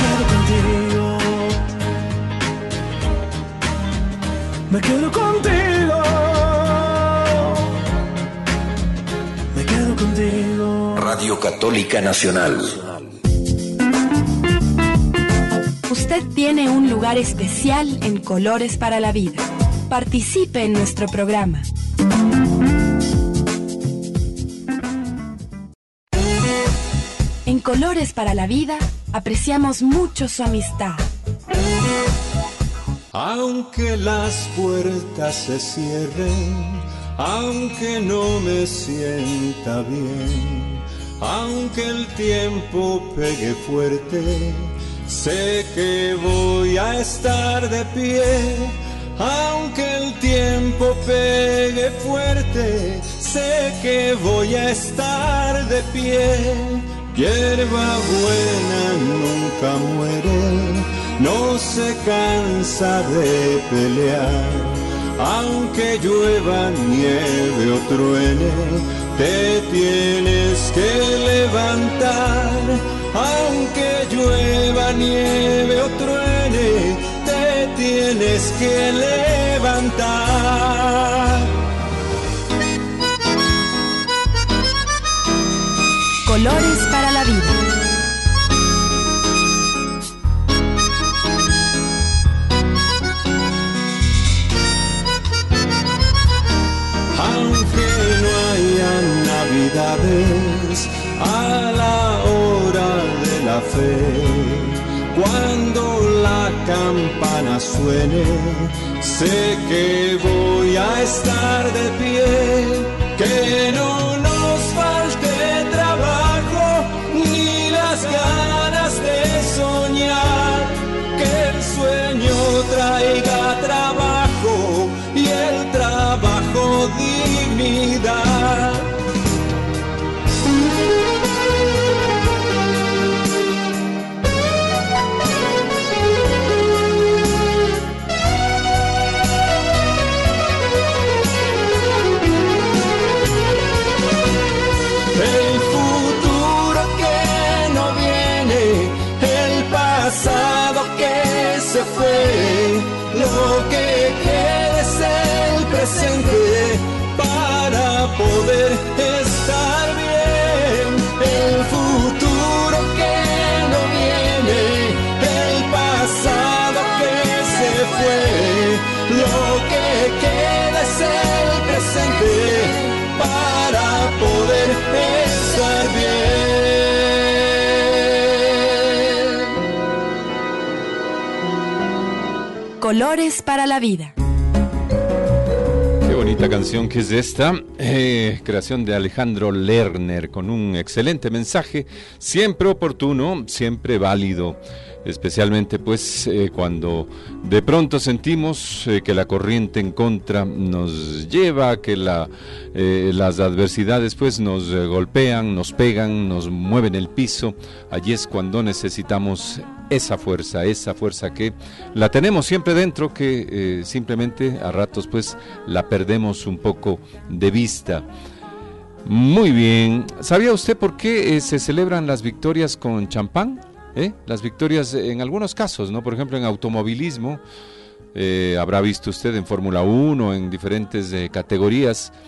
Me quedo contigo. Me quedo contigo. Radio Católica Nacional. Usted tiene un lugar especial en Colores para la Vida. Participe en nuestro programa. En Colores para la Vida apreciamos mucho su amistad. Aunque las puertas se cierren, aunque no me sienta bien, aunque el tiempo pegue fuerte, sé que voy a estar de pie. Aunque el tiempo pegue fuerte, sé que voy a estar de pie. Hierba buena nunca muere, no se cansa de pelear. Aunque llueva, nieve o truene, te tienes que levantar. Aunque llueva, nieve o truene, te tienes que levantar. Colores para la Vida. Aunque no haya navidades a la hora de la fe, cuando la campana suene, sé que voy a estar de pie. Que no nos falte trabajo ni las ganas de soñar, que el sueño traiga trabajo y el trabajo dignidad. El futuro que no viene, el pasado que se fue, lo que queda es el presente para poder estar bien. El futuro que no viene, el pasado que se fue, lo que queda es el presente para poder estar bien. Colores para la Vida. Qué bonita canción que es esta, creación de Alejandro Lerner, con un excelente mensaje, siempre oportuno, siempre válido, especialmente pues cuando de pronto sentimos que la corriente en contra nos lleva a que las adversidades pues nos golpean, nos pegan, nos mueven el piso. Allí es cuando necesitamos esa fuerza que la tenemos siempre dentro, que simplemente a ratos pues la perdemos un poco de vista. Muy bien, ¿sabía usted por qué se celebran las victorias con champán? Las victorias en algunos casos, ¿no? Por ejemplo, en automovilismo, habrá visto usted en Fórmula 1, en diferentes categorías,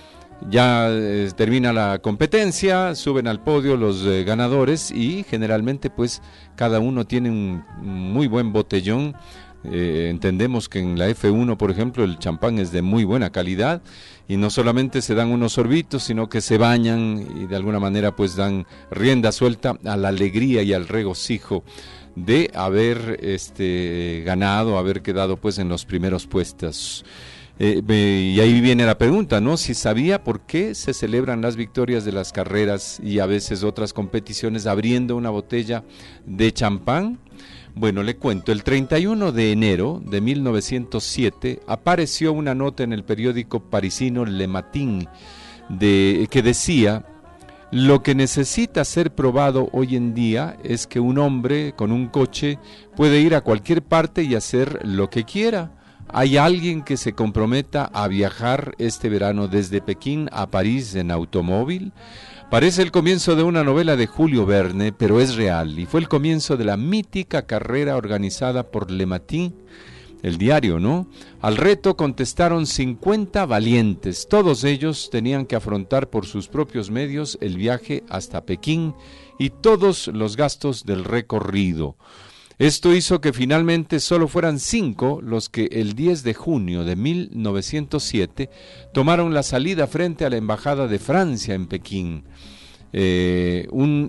Ya termina la competencia, suben al podio los ganadores y generalmente pues cada uno tiene un muy buen botellón. Entendemos que en la F1, por ejemplo, el champán es de muy buena calidad y no solamente se dan unos sorbitos, sino que se bañan y de alguna manera pues dan rienda suelta a la alegría y al regocijo de haber ganado, haber quedado pues en los primeros puestos. Y ahí viene la pregunta, ¿no? Si sabía por qué se celebran las victorias de las carreras y a veces otras competiciones abriendo una botella de champán. Bueno, le cuento, el 31 de enero de 1907 apareció una nota en el periódico parisino Le Matin que decía: lo que necesita ser probado hoy en día es que un hombre con un coche puede ir a cualquier parte y hacer lo que quiera. ¿Hay alguien que se comprometa a viajar este verano desde Pekín a París en automóvil? Parece el comienzo de una novela de Julio Verne, pero es real y fue el comienzo de la mítica carrera organizada por Le Matin, el diario, ¿no? Al reto contestaron 50 valientes, todos ellos tenían que afrontar por sus propios medios el viaje hasta Pekín y todos los gastos del recorrido. Esto hizo que finalmente solo fueran 5 los que el 10 de junio de 1907 tomaron la salida frente a la Embajada de Francia en Pekín. Un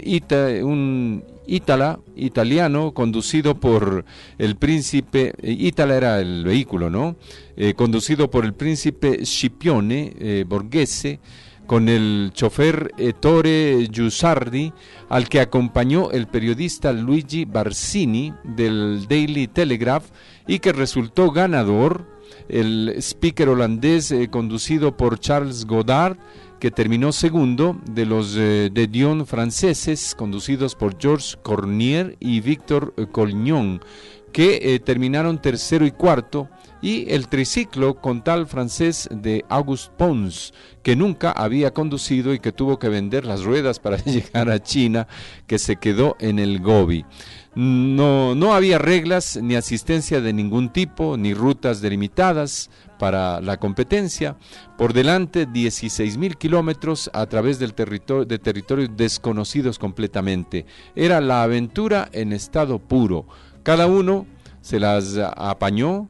italiano conducido por el príncipe, Ítala era el vehículo, ¿no? Conducido por el príncipe Scipione Borghese, con el chofer Ettore Giusardi, al que acompañó el periodista Luigi Barsini del Daily Telegraph y que resultó ganador, el speaker holandés conducido por Charles Godard, que terminó segundo, de los de Dion franceses conducidos por Georges Cornier y Victor Collignon, que terminaron tercero y cuarto, y el triciclo con tal francés de Auguste Pons, que nunca había conducido y que tuvo que vender las ruedas para llegar a China, que se quedó en el Gobi. No había reglas ni asistencia de ningún tipo, ni rutas delimitadas para la competencia. Por delante 16.000 kilómetros a través de territorios desconocidos completamente. Era la aventura en estado puro. Cada uno se las apañó,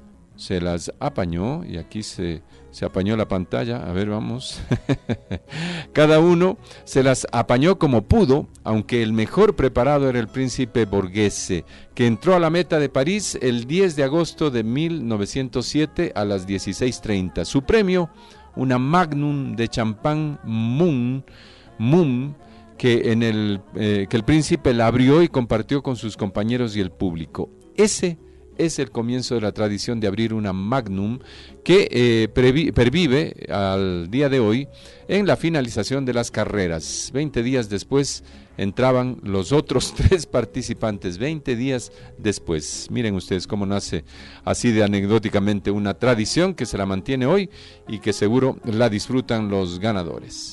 y aquí se apañó la pantalla, a ver, vamos. Cada uno se las apañó como pudo, aunque el mejor preparado era el príncipe Borghese, que entró a la meta de París el 10 de agosto de 1907 a las 16:30. Su premio, una Magnum de champán Mumm, que el príncipe la abrió y compartió con sus compañeros y el público. Ese es el comienzo de la tradición de abrir una Magnum que pervive al día de hoy en la finalización de las carreras. 20 días después entraban los otros 3 participantes, 20 días después. Miren ustedes cómo nace así de anecdóticamente una tradición que se la mantiene hoy y que seguro la disfrutan los ganadores.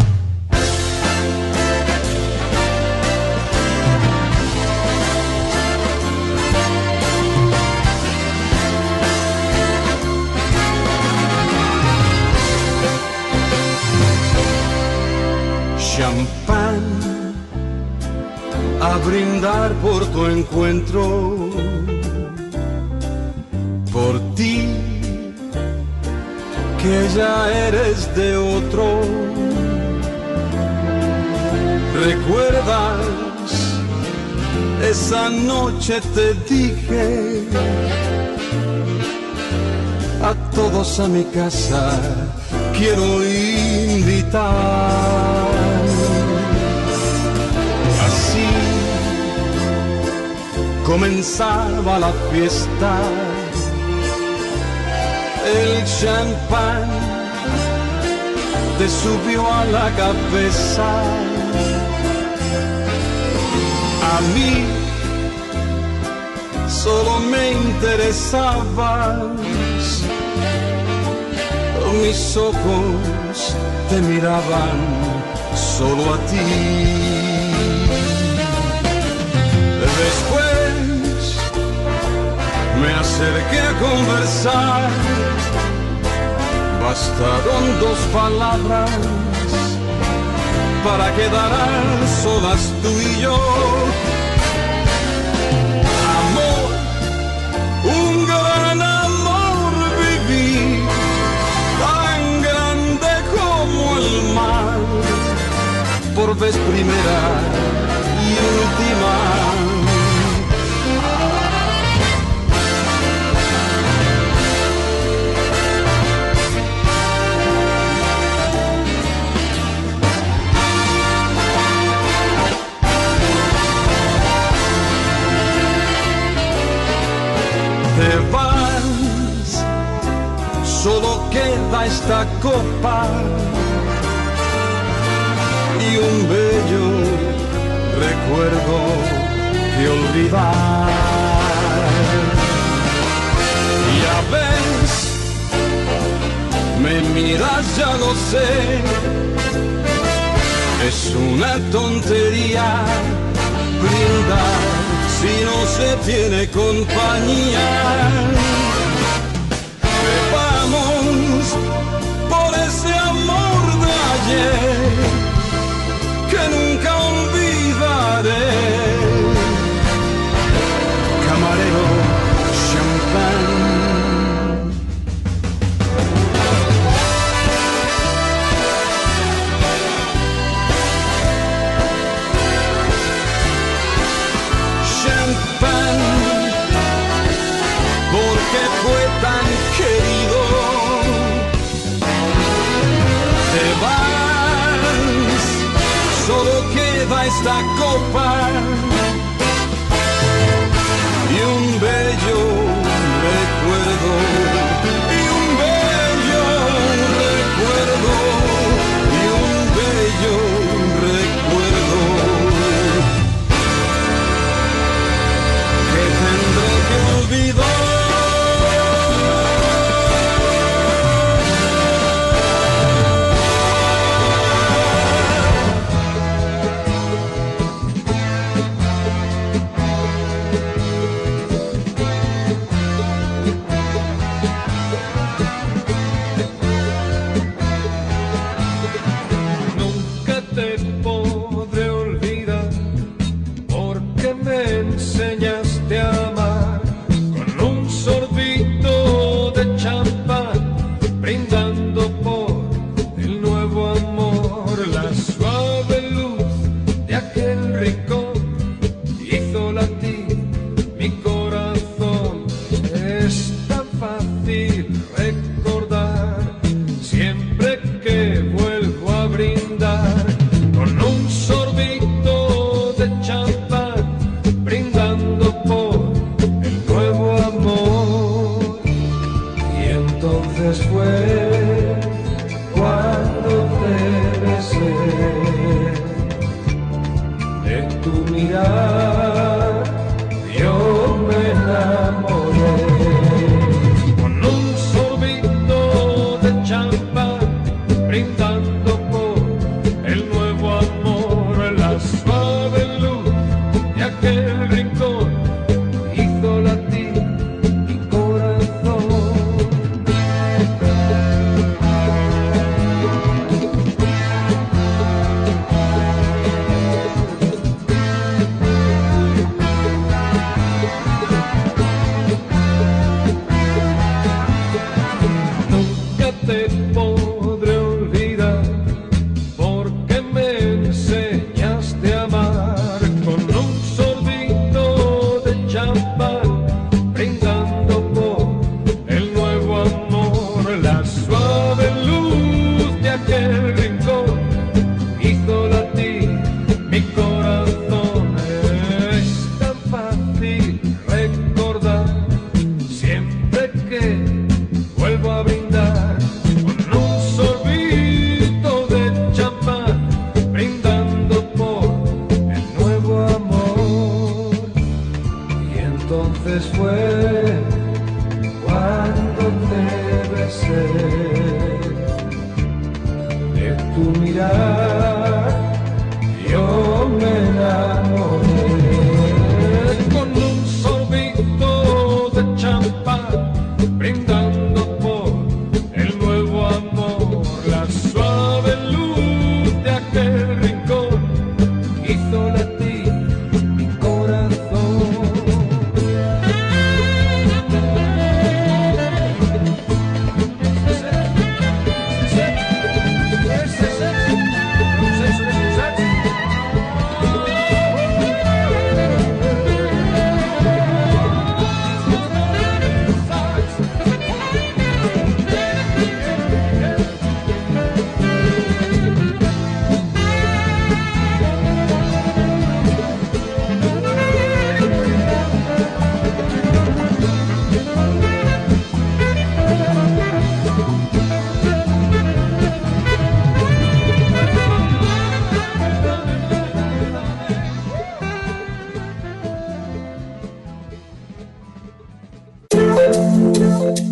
Champán, a brindar por tu encuentro, por ti, que ya eres de otro. ¿Recuerdas? Esa noche te dije, a todos a mi casa quiero invitar. Así comenzaba la fiesta, el champán te subió a la cabeza. A mí solo me interesabas, mis ojos te miraban solo a ti. Después me acerqué a conversar, Bastaron 2 palabras para quedar solas tú y yo. Amor, un gran amor viví, tan grande como el mar, por vez primera y última. Te vas, solo queda esta copa y un bello recuerdo que olvidar. Ya ves, me miras, ya lo sé, es una tontería brindar si no se tiene compañía. Bebamos por ese amor de ayer que nunca olvidaré. Camarero, champán. Porque fue tan querido. Te vas, solo queda esta copa y un bello recuerdo, y un bello recuerdo, y un bello recuerdo que tendré que olvidar. Con un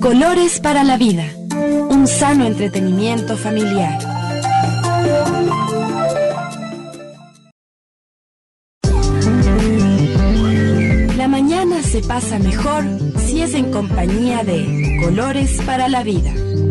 Colores para la vida, un sano entretenimiento familiar. La mañana se pasa mejor si es en compañía de Colores para la vida.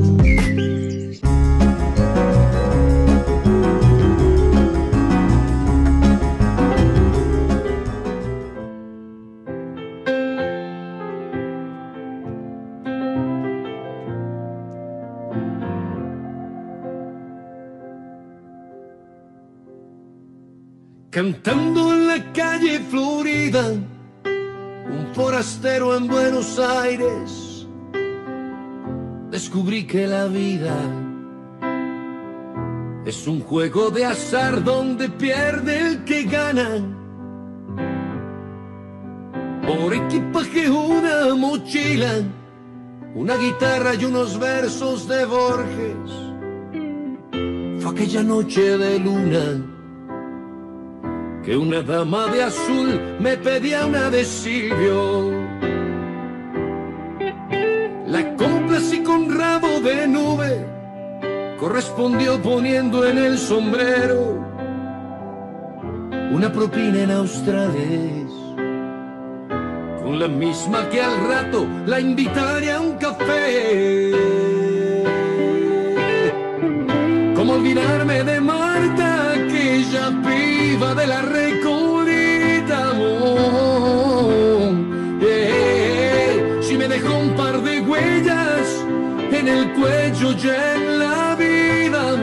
Cantando en la calle Florida, un forastero en Buenos Aires, descubrí que la vida es un juego de azar donde pierde el que gana. Por equipaje una mochila, una guitarra y unos versos de Borges. Fue aquella noche de luna que una dama de azul me pedía un adhesivio. La complací con ramo de nube, correspondió poniendo en el sombrero una propina en australes, con la misma que al rato la invitaré a un café. ¿Cómo olvidarme de Marta, aquella piba de la Recoleta? Si me dejó un par de huellas en el cuello y en la vida.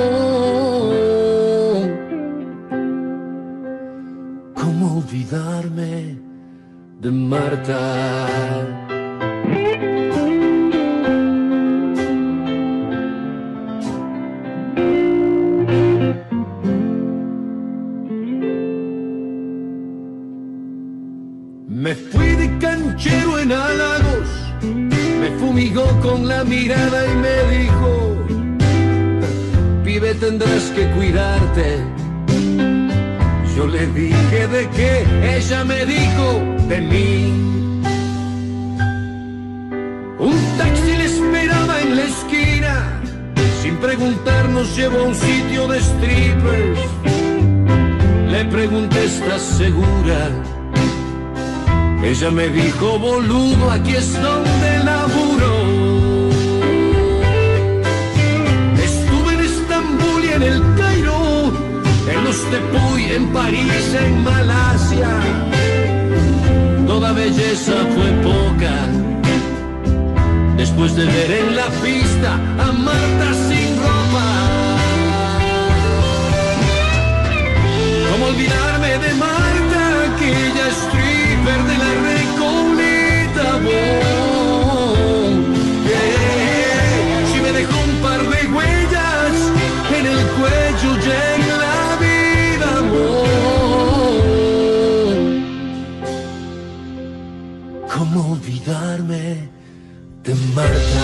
¿Cómo olvidarme de Marta? Me fui de canchero en halagos, me fumigó con la mirada y me dijo: pibe, tendrás que cuidarte. Yo le dije de qué, ella me dijo de mí. Un taxi le esperaba en la esquina, sin preguntar nos llevó a un sitio de strippers. Le pregunté: ¿estás segura? Ella me dijo: boludo, aquí es donde laburo. Estuve en Estambul y en el Cairo, en los Tepuy, en París, en Malasia. Toda belleza fue poca después de ver en la pista a Marta sin ropa. ¿Cómo olvidarme de Marta, aquella stripper de la Recoleta? Si me dejó un par de huellas en el cuello y en la vida. ¿Cómo olvidarme de Marta?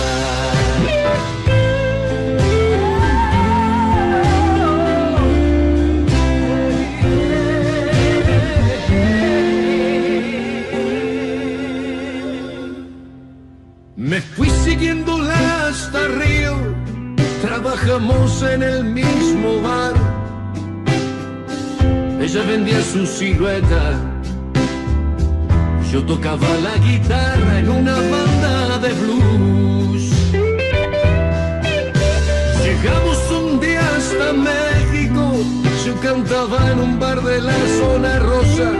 Me fui siguiéndola hasta Río, trabajamos en el mismo bar. Ella vendía su silueta, yo tocaba la guitarra en una banda de blues. Llegamos un día hasta México, yo cantaba en un bar de la zona rosa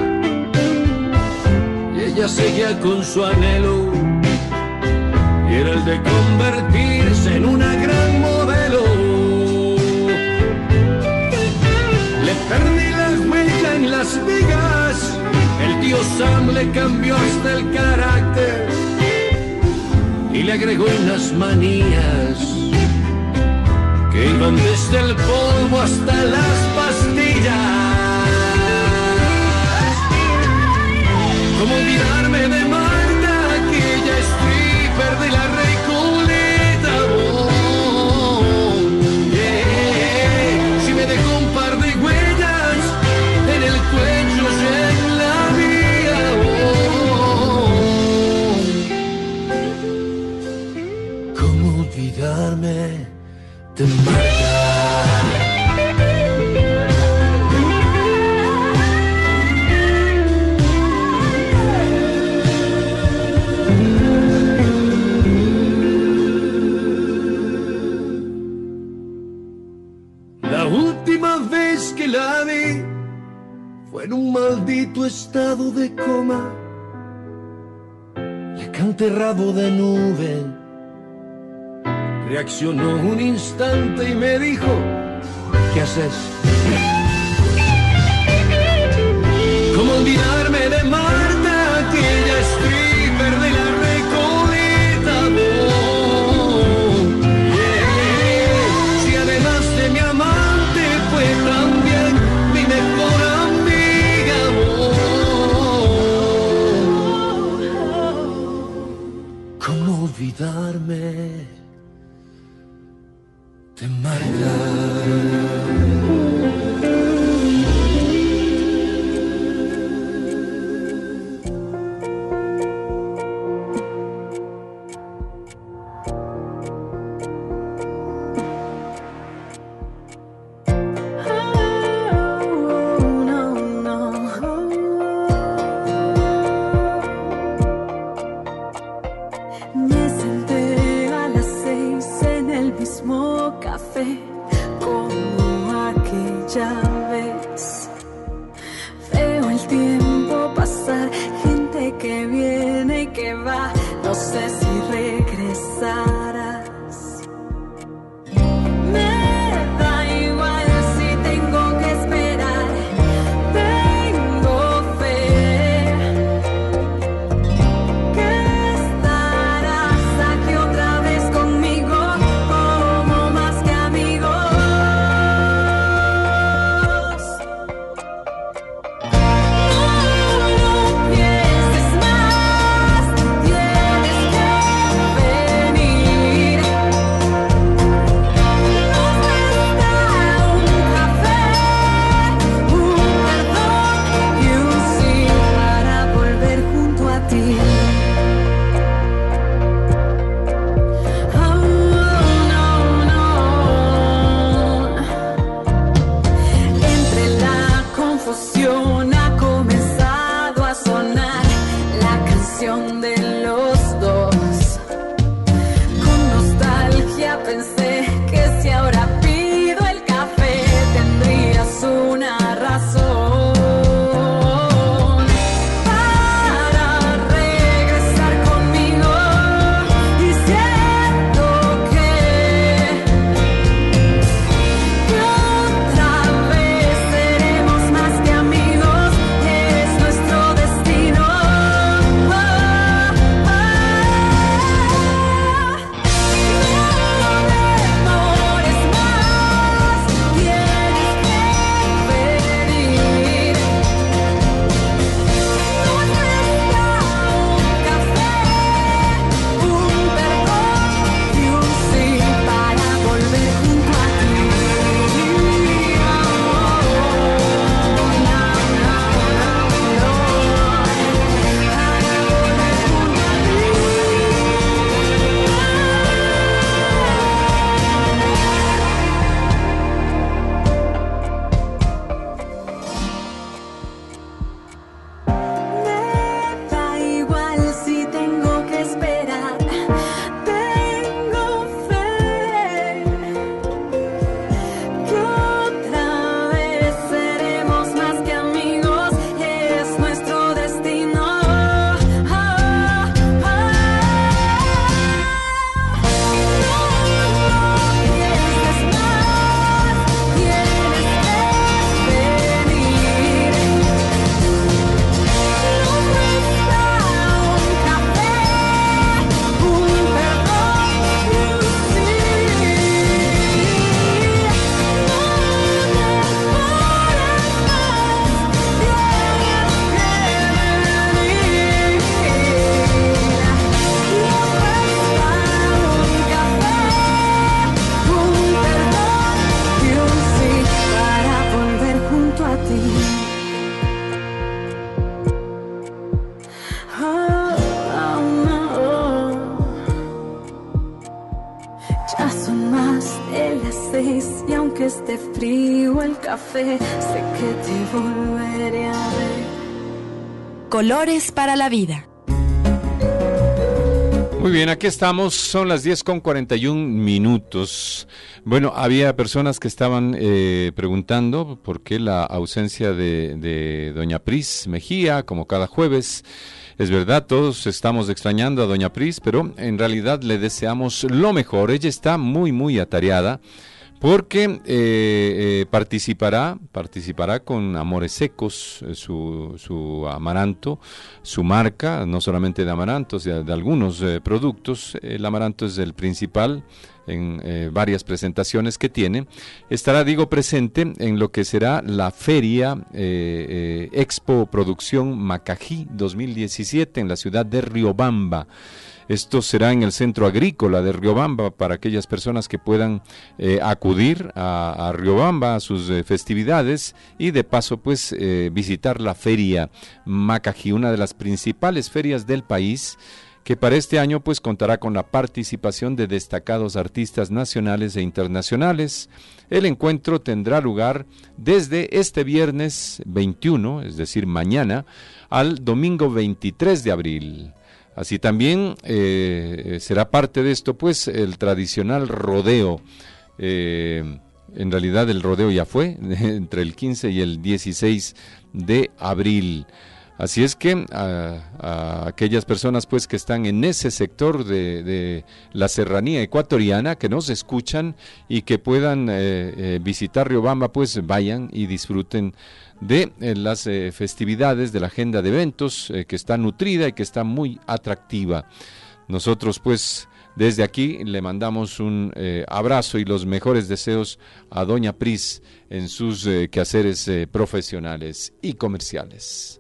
y ella seguía con su anhelo, y era el de convertirse en una gran modelo. Le perdí la huella en Las Vegas, el tío Sam le cambió hasta el carácter y le agregó unas manías que iban desde el polvo hasta las pastillas. ¿Cómo olvidarme de Marta, aquella stripper de la Recoleta? Si me dejó un par de huellas en el cuello y en la vía. la vi fue en un maldito estado de coma. Le canté rabo de nube. Reaccionó un instante y me dijo: ¿qué haces? ¿Cómo olvidarme de Marta, aquella stripper de la Recoleta? Oh, yeah. Si además de mi amante fue también mi mejor amiga, oh. ¿Cómo olvidarme de Marta? esté frío el café, sé que te volveré a ver. Colores para la vida. Muy bien, aquí estamos, son las 10:41. Bueno, había personas que estaban preguntando por qué la ausencia de doña Pris Mejía, como cada jueves. Es verdad, todos estamos extrañando a doña Pris, pero en realidad le deseamos lo mejor. Ella está muy, muy atareada porque participará con Amores Secos, su amaranto, su marca, no solamente de amarantos, de algunos productos. El amaranto es el principal en varias presentaciones que tiene. Estará, presente en lo que será la feria Expo Producción Macají 2017 en la ciudad de Riobamba. Esto será en el Centro Agrícola de Riobamba para aquellas personas que puedan acudir a Riobamba a sus festividades y de paso pues visitar la feria Macají, una de las principales ferias del país, que para este año pues contará con la participación de destacados artistas nacionales e internacionales. El encuentro tendrá lugar desde este viernes 21, es decir, mañana, al domingo 23 de abril. Así también será parte de esto pues el tradicional rodeo. En realidad el rodeo ya fue entre el 15 y el 16 de abril. Así es que a aquellas personas pues que están en ese sector de la serranía ecuatoriana, que nos escuchan y que puedan visitar Riobamba, pues vayan y disfruten de las festividades, de la agenda de eventos que está nutrida y que está muy atractiva. Nosotros pues desde aquí le mandamos un abrazo y los mejores deseos a doña Pris en sus quehaceres profesionales y comerciales.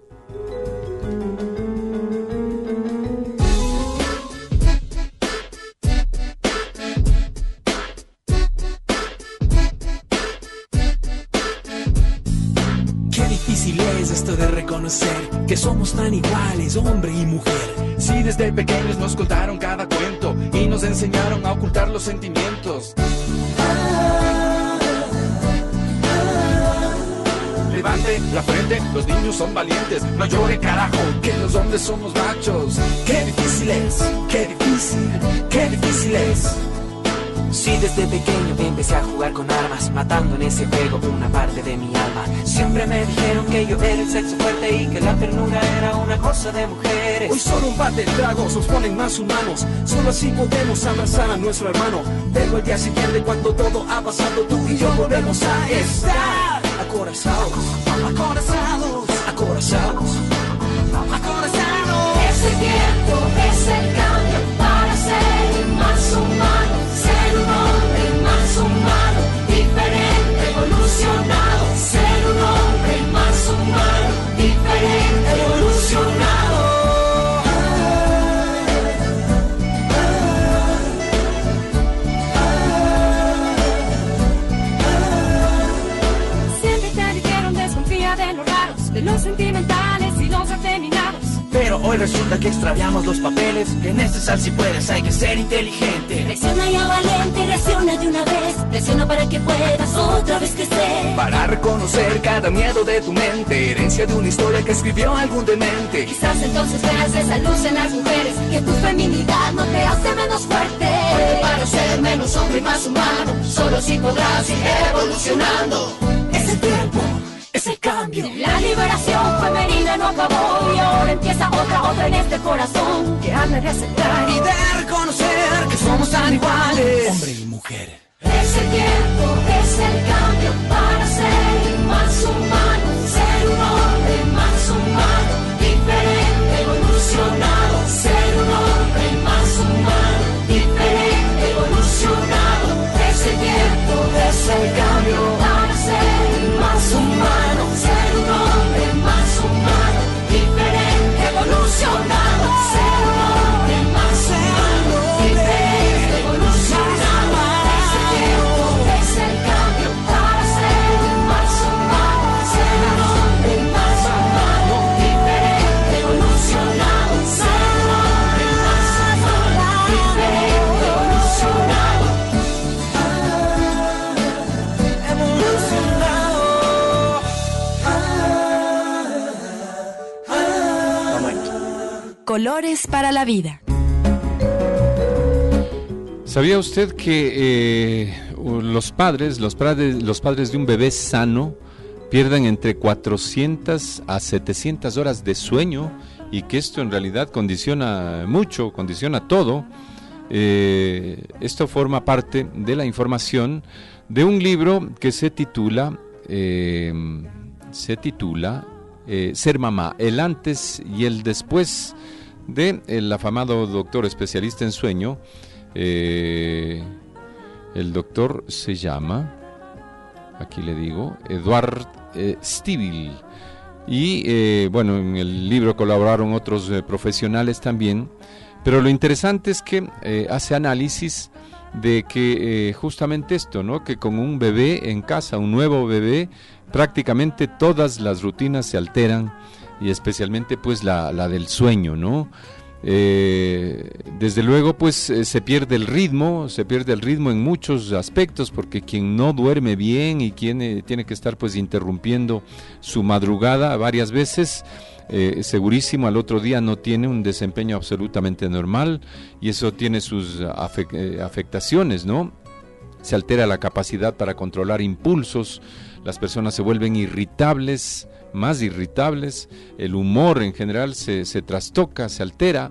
Qué difícil es esto de reconocer que somos tan iguales, hombre y mujer. Si desde pequeños nos contaron cada cuento y nos enseñaron a ocultar los sentimientos. Levante la frente, los niños son valientes. No llore, carajo, que los hombres somos machos. Qué difícil es, qué difícil es. Sí, desde pequeño empecé a jugar con armas, matando en ese juego una parte de mi alma. Siempre me dijeron que yo era el sexo fuerte y que la ternura era una cosa de mujeres. Hoy solo un par de tragos nos ponen más humanos, solo así podemos abrazar a nuestro hermano. Pero al día siguiente, cuando todo ha pasado, tú y yo volvemos a estar acorazados, acorazados, acorazados, acorazados. Ese tiempo es el cambio para ser más humano, ser un hombre más humano, diferente, evolucionado, ser un hombre más humano, diferente, evolucionado. Siempre te dijeron desconfía de los raros, de los sentimentales y los afeminados. Pero hoy resulta que extraviamos los papeles, que en este sal si puedes hay que ser inteligente. Reacciona ya valiente, reacciona de una vez, reacciona para que puedas otra vez crecer. Para reconocer cada miedo de tu mente, herencia de una historia que escribió algún demente. Quizás entonces veas esa luz en las mujeres, que tu feminidad no te hace menos fuerte. Porque para ser menos hombre y más humano, solo si podrás ir evolucionando. Es el tiempo, es el cambio. La liberación femenina no acabó y ahora empieza otra en este corazón que habla de aceptar y de reconocer que somos tan iguales, hombre y mujer. Ese tiempo es el cambio para ser más humano, ser un hombre más humano, diferente, evolucionado, ser un hombre más humano, diferente, evolucionado. Ese tiempo es el cambio para ser más humano, ser un hombre más humano, diferente, evolucionado, ser un hombre más humano, diferente, evolucionado. Ese tiempo es el cambio para ser más humano, ser un hombre más humano, diferente, evolucionado, ser un hombre más humano, diferente, evolucionado. Colores para la vida. ¿Sabía usted que los padres de un bebé sano pierden entre 400 a 700 horas de sueño, y que esto en realidad condiciona mucho, condiciona todo? Esto forma parte de la información de un libro que se titula Ser mamá, el antes y el después, de el afamado doctor especialista en sueño. El doctor se llama, aquí le digo, Eduard Stiebel. Y bueno, en el libro colaboraron otros profesionales también, pero lo interesante es que hace análisis de que justamente esto, ¿no? Que con un bebé en casa, un nuevo bebé, prácticamente todas las rutinas se alteran, y especialmente pues la del sueño, ¿no? Desde luego pues se pierde el ritmo en muchos aspectos, porque quien no duerme bien y quien tiene que estar pues interrumpiendo su madrugada varias veces, segurísimo al otro día no tiene un desempeño absolutamente normal, y eso tiene sus afectaciones, ¿no? Se altera la capacidad para controlar impulsos, las personas se vuelven irritables, más irritables, el humor en general se trastoca, se altera.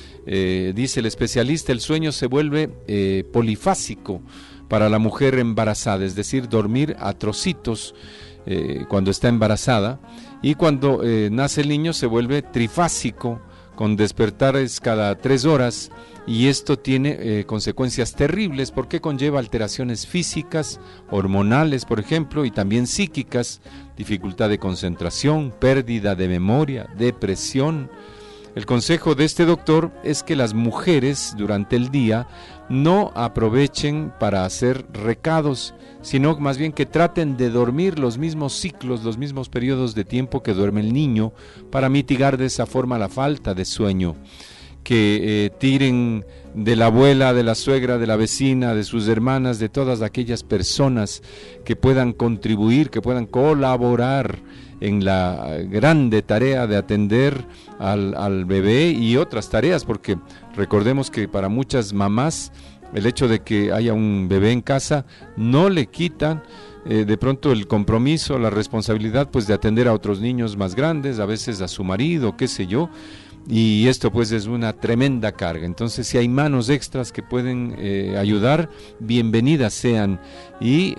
Dice el especialista, el sueño se vuelve polifásico para la mujer embarazada, es decir, dormir a trocitos cuando está embarazada, y cuando nace el niño se vuelve trifásico, con despertares cada 3 horas, y esto tiene consecuencias terribles porque conlleva alteraciones físicas, hormonales por ejemplo, y también psíquicas, dificultad de concentración, pérdida de memoria, depresión. El consejo de este doctor es que las mujeres durante el día no aprovechen para hacer recados, sino más bien que traten de dormir los mismos ciclos, los mismos periodos de tiempo que duerme el niño, para mitigar de esa forma la falta de sueño. Que tiren de la abuela, de la suegra, de la vecina, de sus hermanas, de todas aquellas personas que puedan contribuir, que puedan colaborar en la grande tarea de atender al bebé y otras tareas, porque recordemos que para muchas mamás el hecho de que haya un bebé en casa no le quitan de pronto el compromiso, la responsabilidad pues de atender a otros niños más grandes, a veces a su marido, qué sé yo, y esto pues es una tremenda carga. Entonces, si hay manos extras que pueden ayudar, bienvenidas sean, y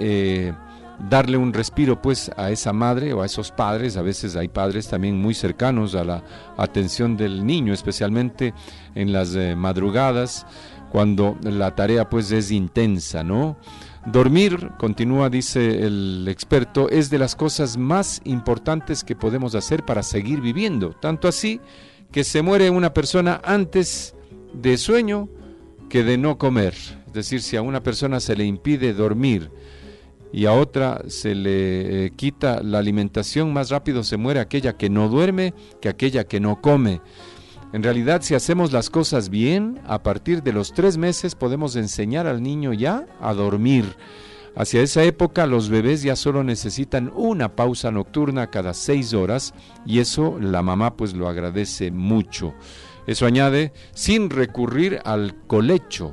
darle un respiro pues a esa madre o a esos padres. A veces hay padres también muy cercanos a la atención del niño, especialmente en las madrugadas, cuando la tarea pues es intensa, ¿no? Dormir, continúa, dice el experto, es de las cosas más importantes que podemos hacer para seguir viviendo, tanto así que se muere una persona antes de sueño que de no comer. Es decir, si a una persona se le impide dormir y a otra se le quita la alimentación, más rápido se muere aquella que no duerme que aquella que no come. En realidad, si hacemos las cosas bien, a partir de los 3 meses podemos enseñar al niño ya a dormir. Hacia esa época los bebés ya solo necesitan una pausa nocturna cada 6 horas, y eso la mamá pues lo agradece mucho. Eso añade, sin recurrir al colecho.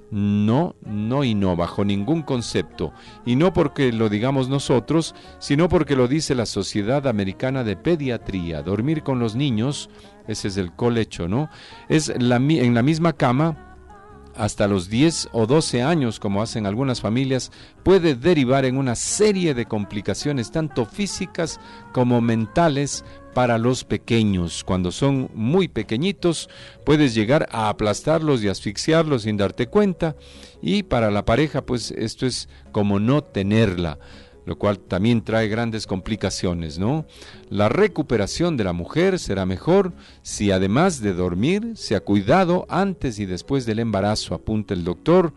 No, y no, bajo ningún concepto, y no porque lo digamos nosotros, sino porque lo dice la Sociedad Americana de Pediatría. Dormir con los niños, ese es el colecho, ¿no? Es en la misma cama hasta los 10 o 12 años, como hacen algunas familias, puede derivar en una serie de complicaciones, tanto físicas como mentales, para los pequeños. Cuando son muy pequeñitos, puedes llegar a aplastarlos y asfixiarlos sin darte cuenta, y para la pareja, pues esto es como no tenerla, lo cual también trae grandes complicaciones, ¿no? La recuperación de la mujer será mejor si, además de dormir, se ha cuidado antes y después del embarazo, apunta el doctor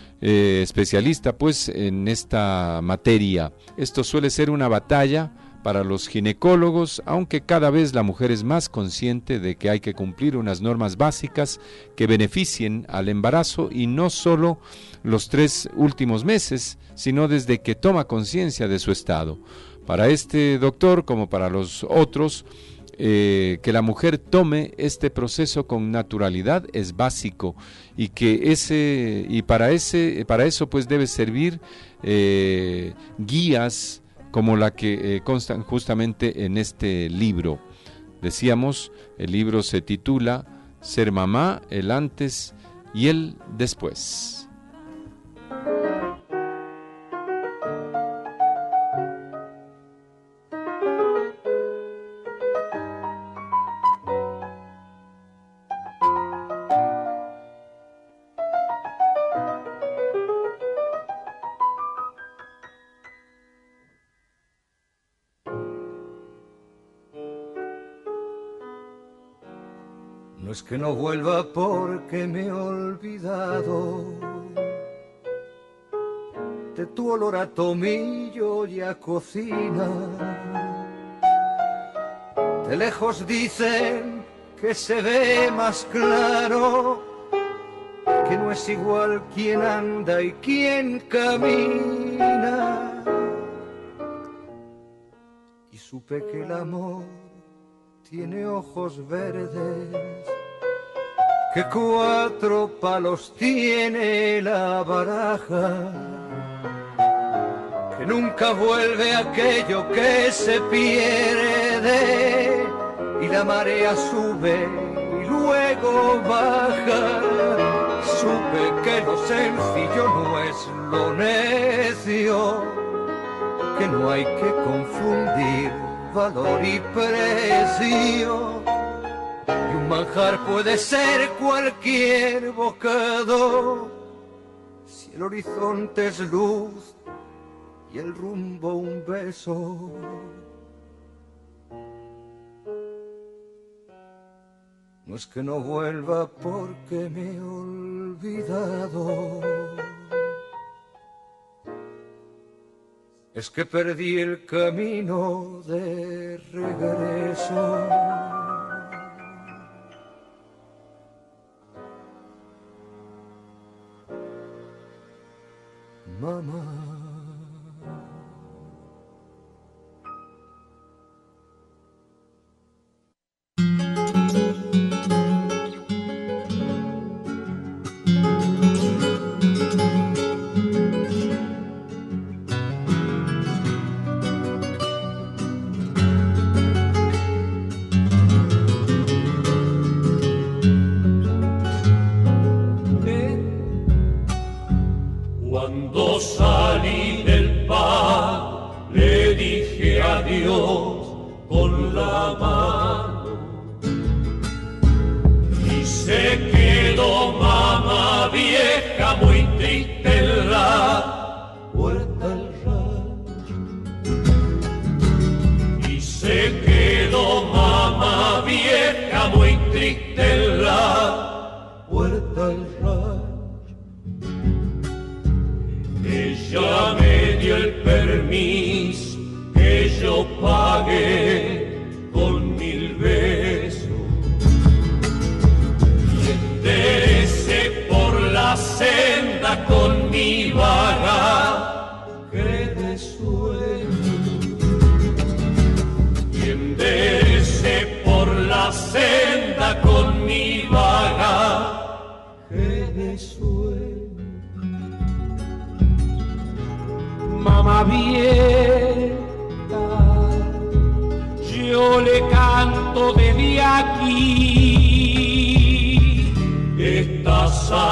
especialista pues en esta materia. Esto suele ser una batalla para los ginecólogos, aunque cada vez la mujer es más consciente de que hay que cumplir unas normas básicas que beneficien al embarazo, y no solo los 3 últimos meses, sino desde que toma conciencia de su estado. Para este doctor, como para los otros, que la mujer tome este proceso con naturalidad es básico, y que para eso pues debe servir guías como la que constan justamente en este libro. Decíamos, el libro se titula Ser mamá, el antes y el después. No es que no vuelva porque me he olvidado de tu olor a tomillo y a cocina. De lejos dicen que se ve más claro, que no es igual quien anda y quien camina. Y supe que el amor tiene ojos verdes, que 4 palos tiene la baraja, que nunca vuelve aquello que se pierde, y la marea sube y luego baja. Supe que lo sencillo no es lo necio, que no hay que confundir valor y precio, y un manjar puede ser cualquier bocado, si el horizonte es luz y el rumbo un beso. No es que no vuelva porque me he olvidado, es que perdí el camino de regreso. Mamá. Cuando salí del bar, le dije adiós con la mano y se quedó mamá vieja muy triste en la puerta del rancho. Y se quedó mamá vieja muy triste en la puerta del rancho. Ella me dio el permiso que yo pagué con 1000 besos y enderecé por la senda con mi bagaje de sueño, y enderecé por la senda con mi bagaje de sueño. Mamá vieja, yo le canto desde aquí esta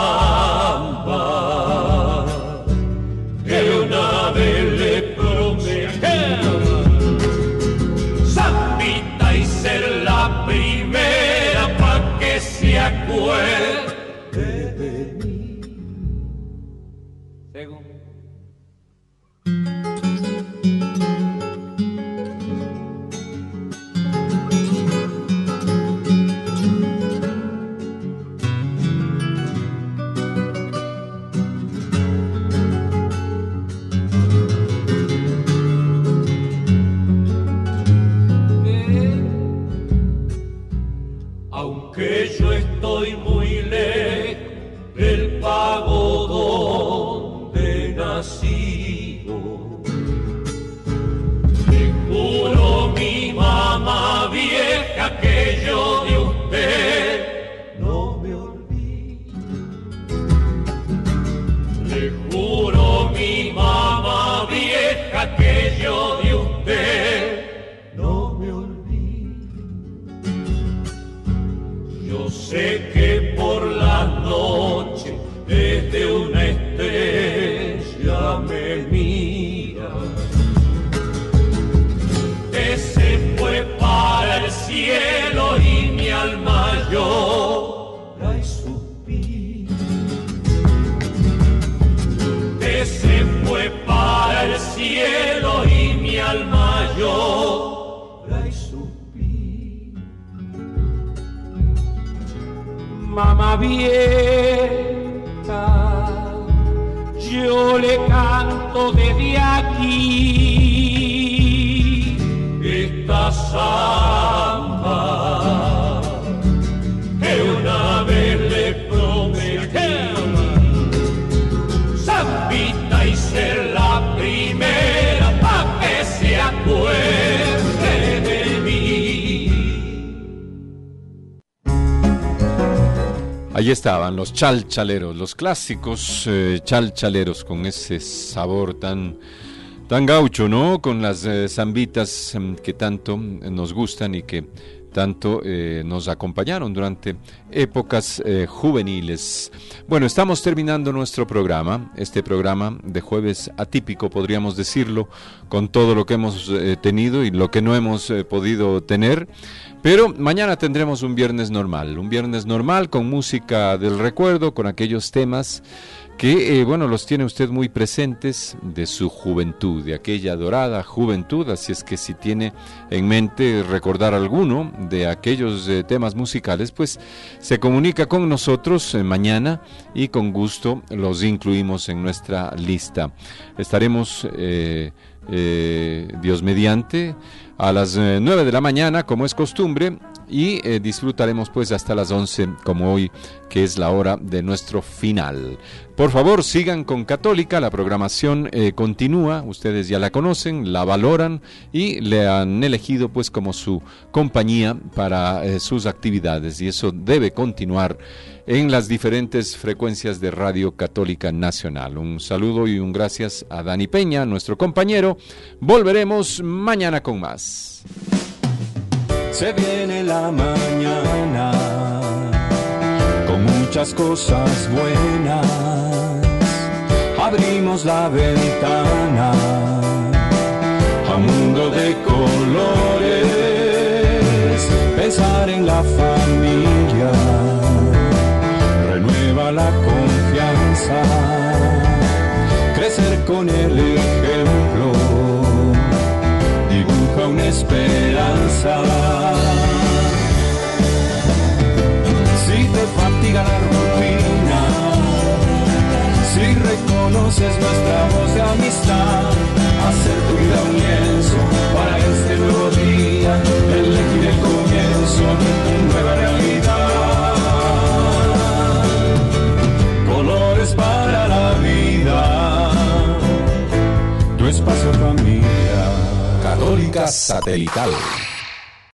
samba que una vez le prometí. Zambita y ser la primera pa' que se acuerde de mí. Segundo. y supí. Mamá vieja, yo le canto desde aquí esta samba que una vez le prometí. Zambita y ser la primera pa' que se acuerde de mí. Allí estaban los chalchaleros, los clásicos chalchaleros con ese sabor tan gaucho, ¿no? Con las zambitas que tanto nos gustan y que tanto nos acompañaron durante épocas juveniles. Bueno, estamos terminando nuestro programa, este programa de jueves atípico, podríamos decirlo, con todo lo que hemos tenido y lo que no hemos podido tener. Pero mañana tendremos un viernes normal con música del recuerdo, con aquellos temas que, los tiene usted muy presentes de su juventud, de aquella dorada juventud, así es que si tiene en mente recordar alguno de aquellos temas musicales, pues se comunica con nosotros mañana y con gusto los incluimos en nuestra lista. Estaremos, Dios mediante, a las 9 de la mañana, como es costumbre, y disfrutaremos pues hasta las 11, como hoy, que es la hora de nuestro final. Por favor, sigan con Católica, la programación continúa, ustedes ya la conocen, la valoran y le han elegido pues como su compañía para sus actividades, y eso debe continuar en las diferentes frecuencias de Radio Católica Nacional. Un saludo y un gracias a Dani Peña, nuestro compañero. Volveremos mañana con más. Se viene la mañana con muchas cosas buenas. Abrimos la ventana a un mundo de colores. Pensar en la familia renueva la confianza. Crecer con el ejemplo dibuja una esperanza. Si te fatiga la rutina, si reconoces nuestra voz de amistad, hacer tu vida un lienzo para este nuevo día, elegir el comienzo de tu nueva realidad. Colores para la vida, tu espacio familia. Católica Satelital.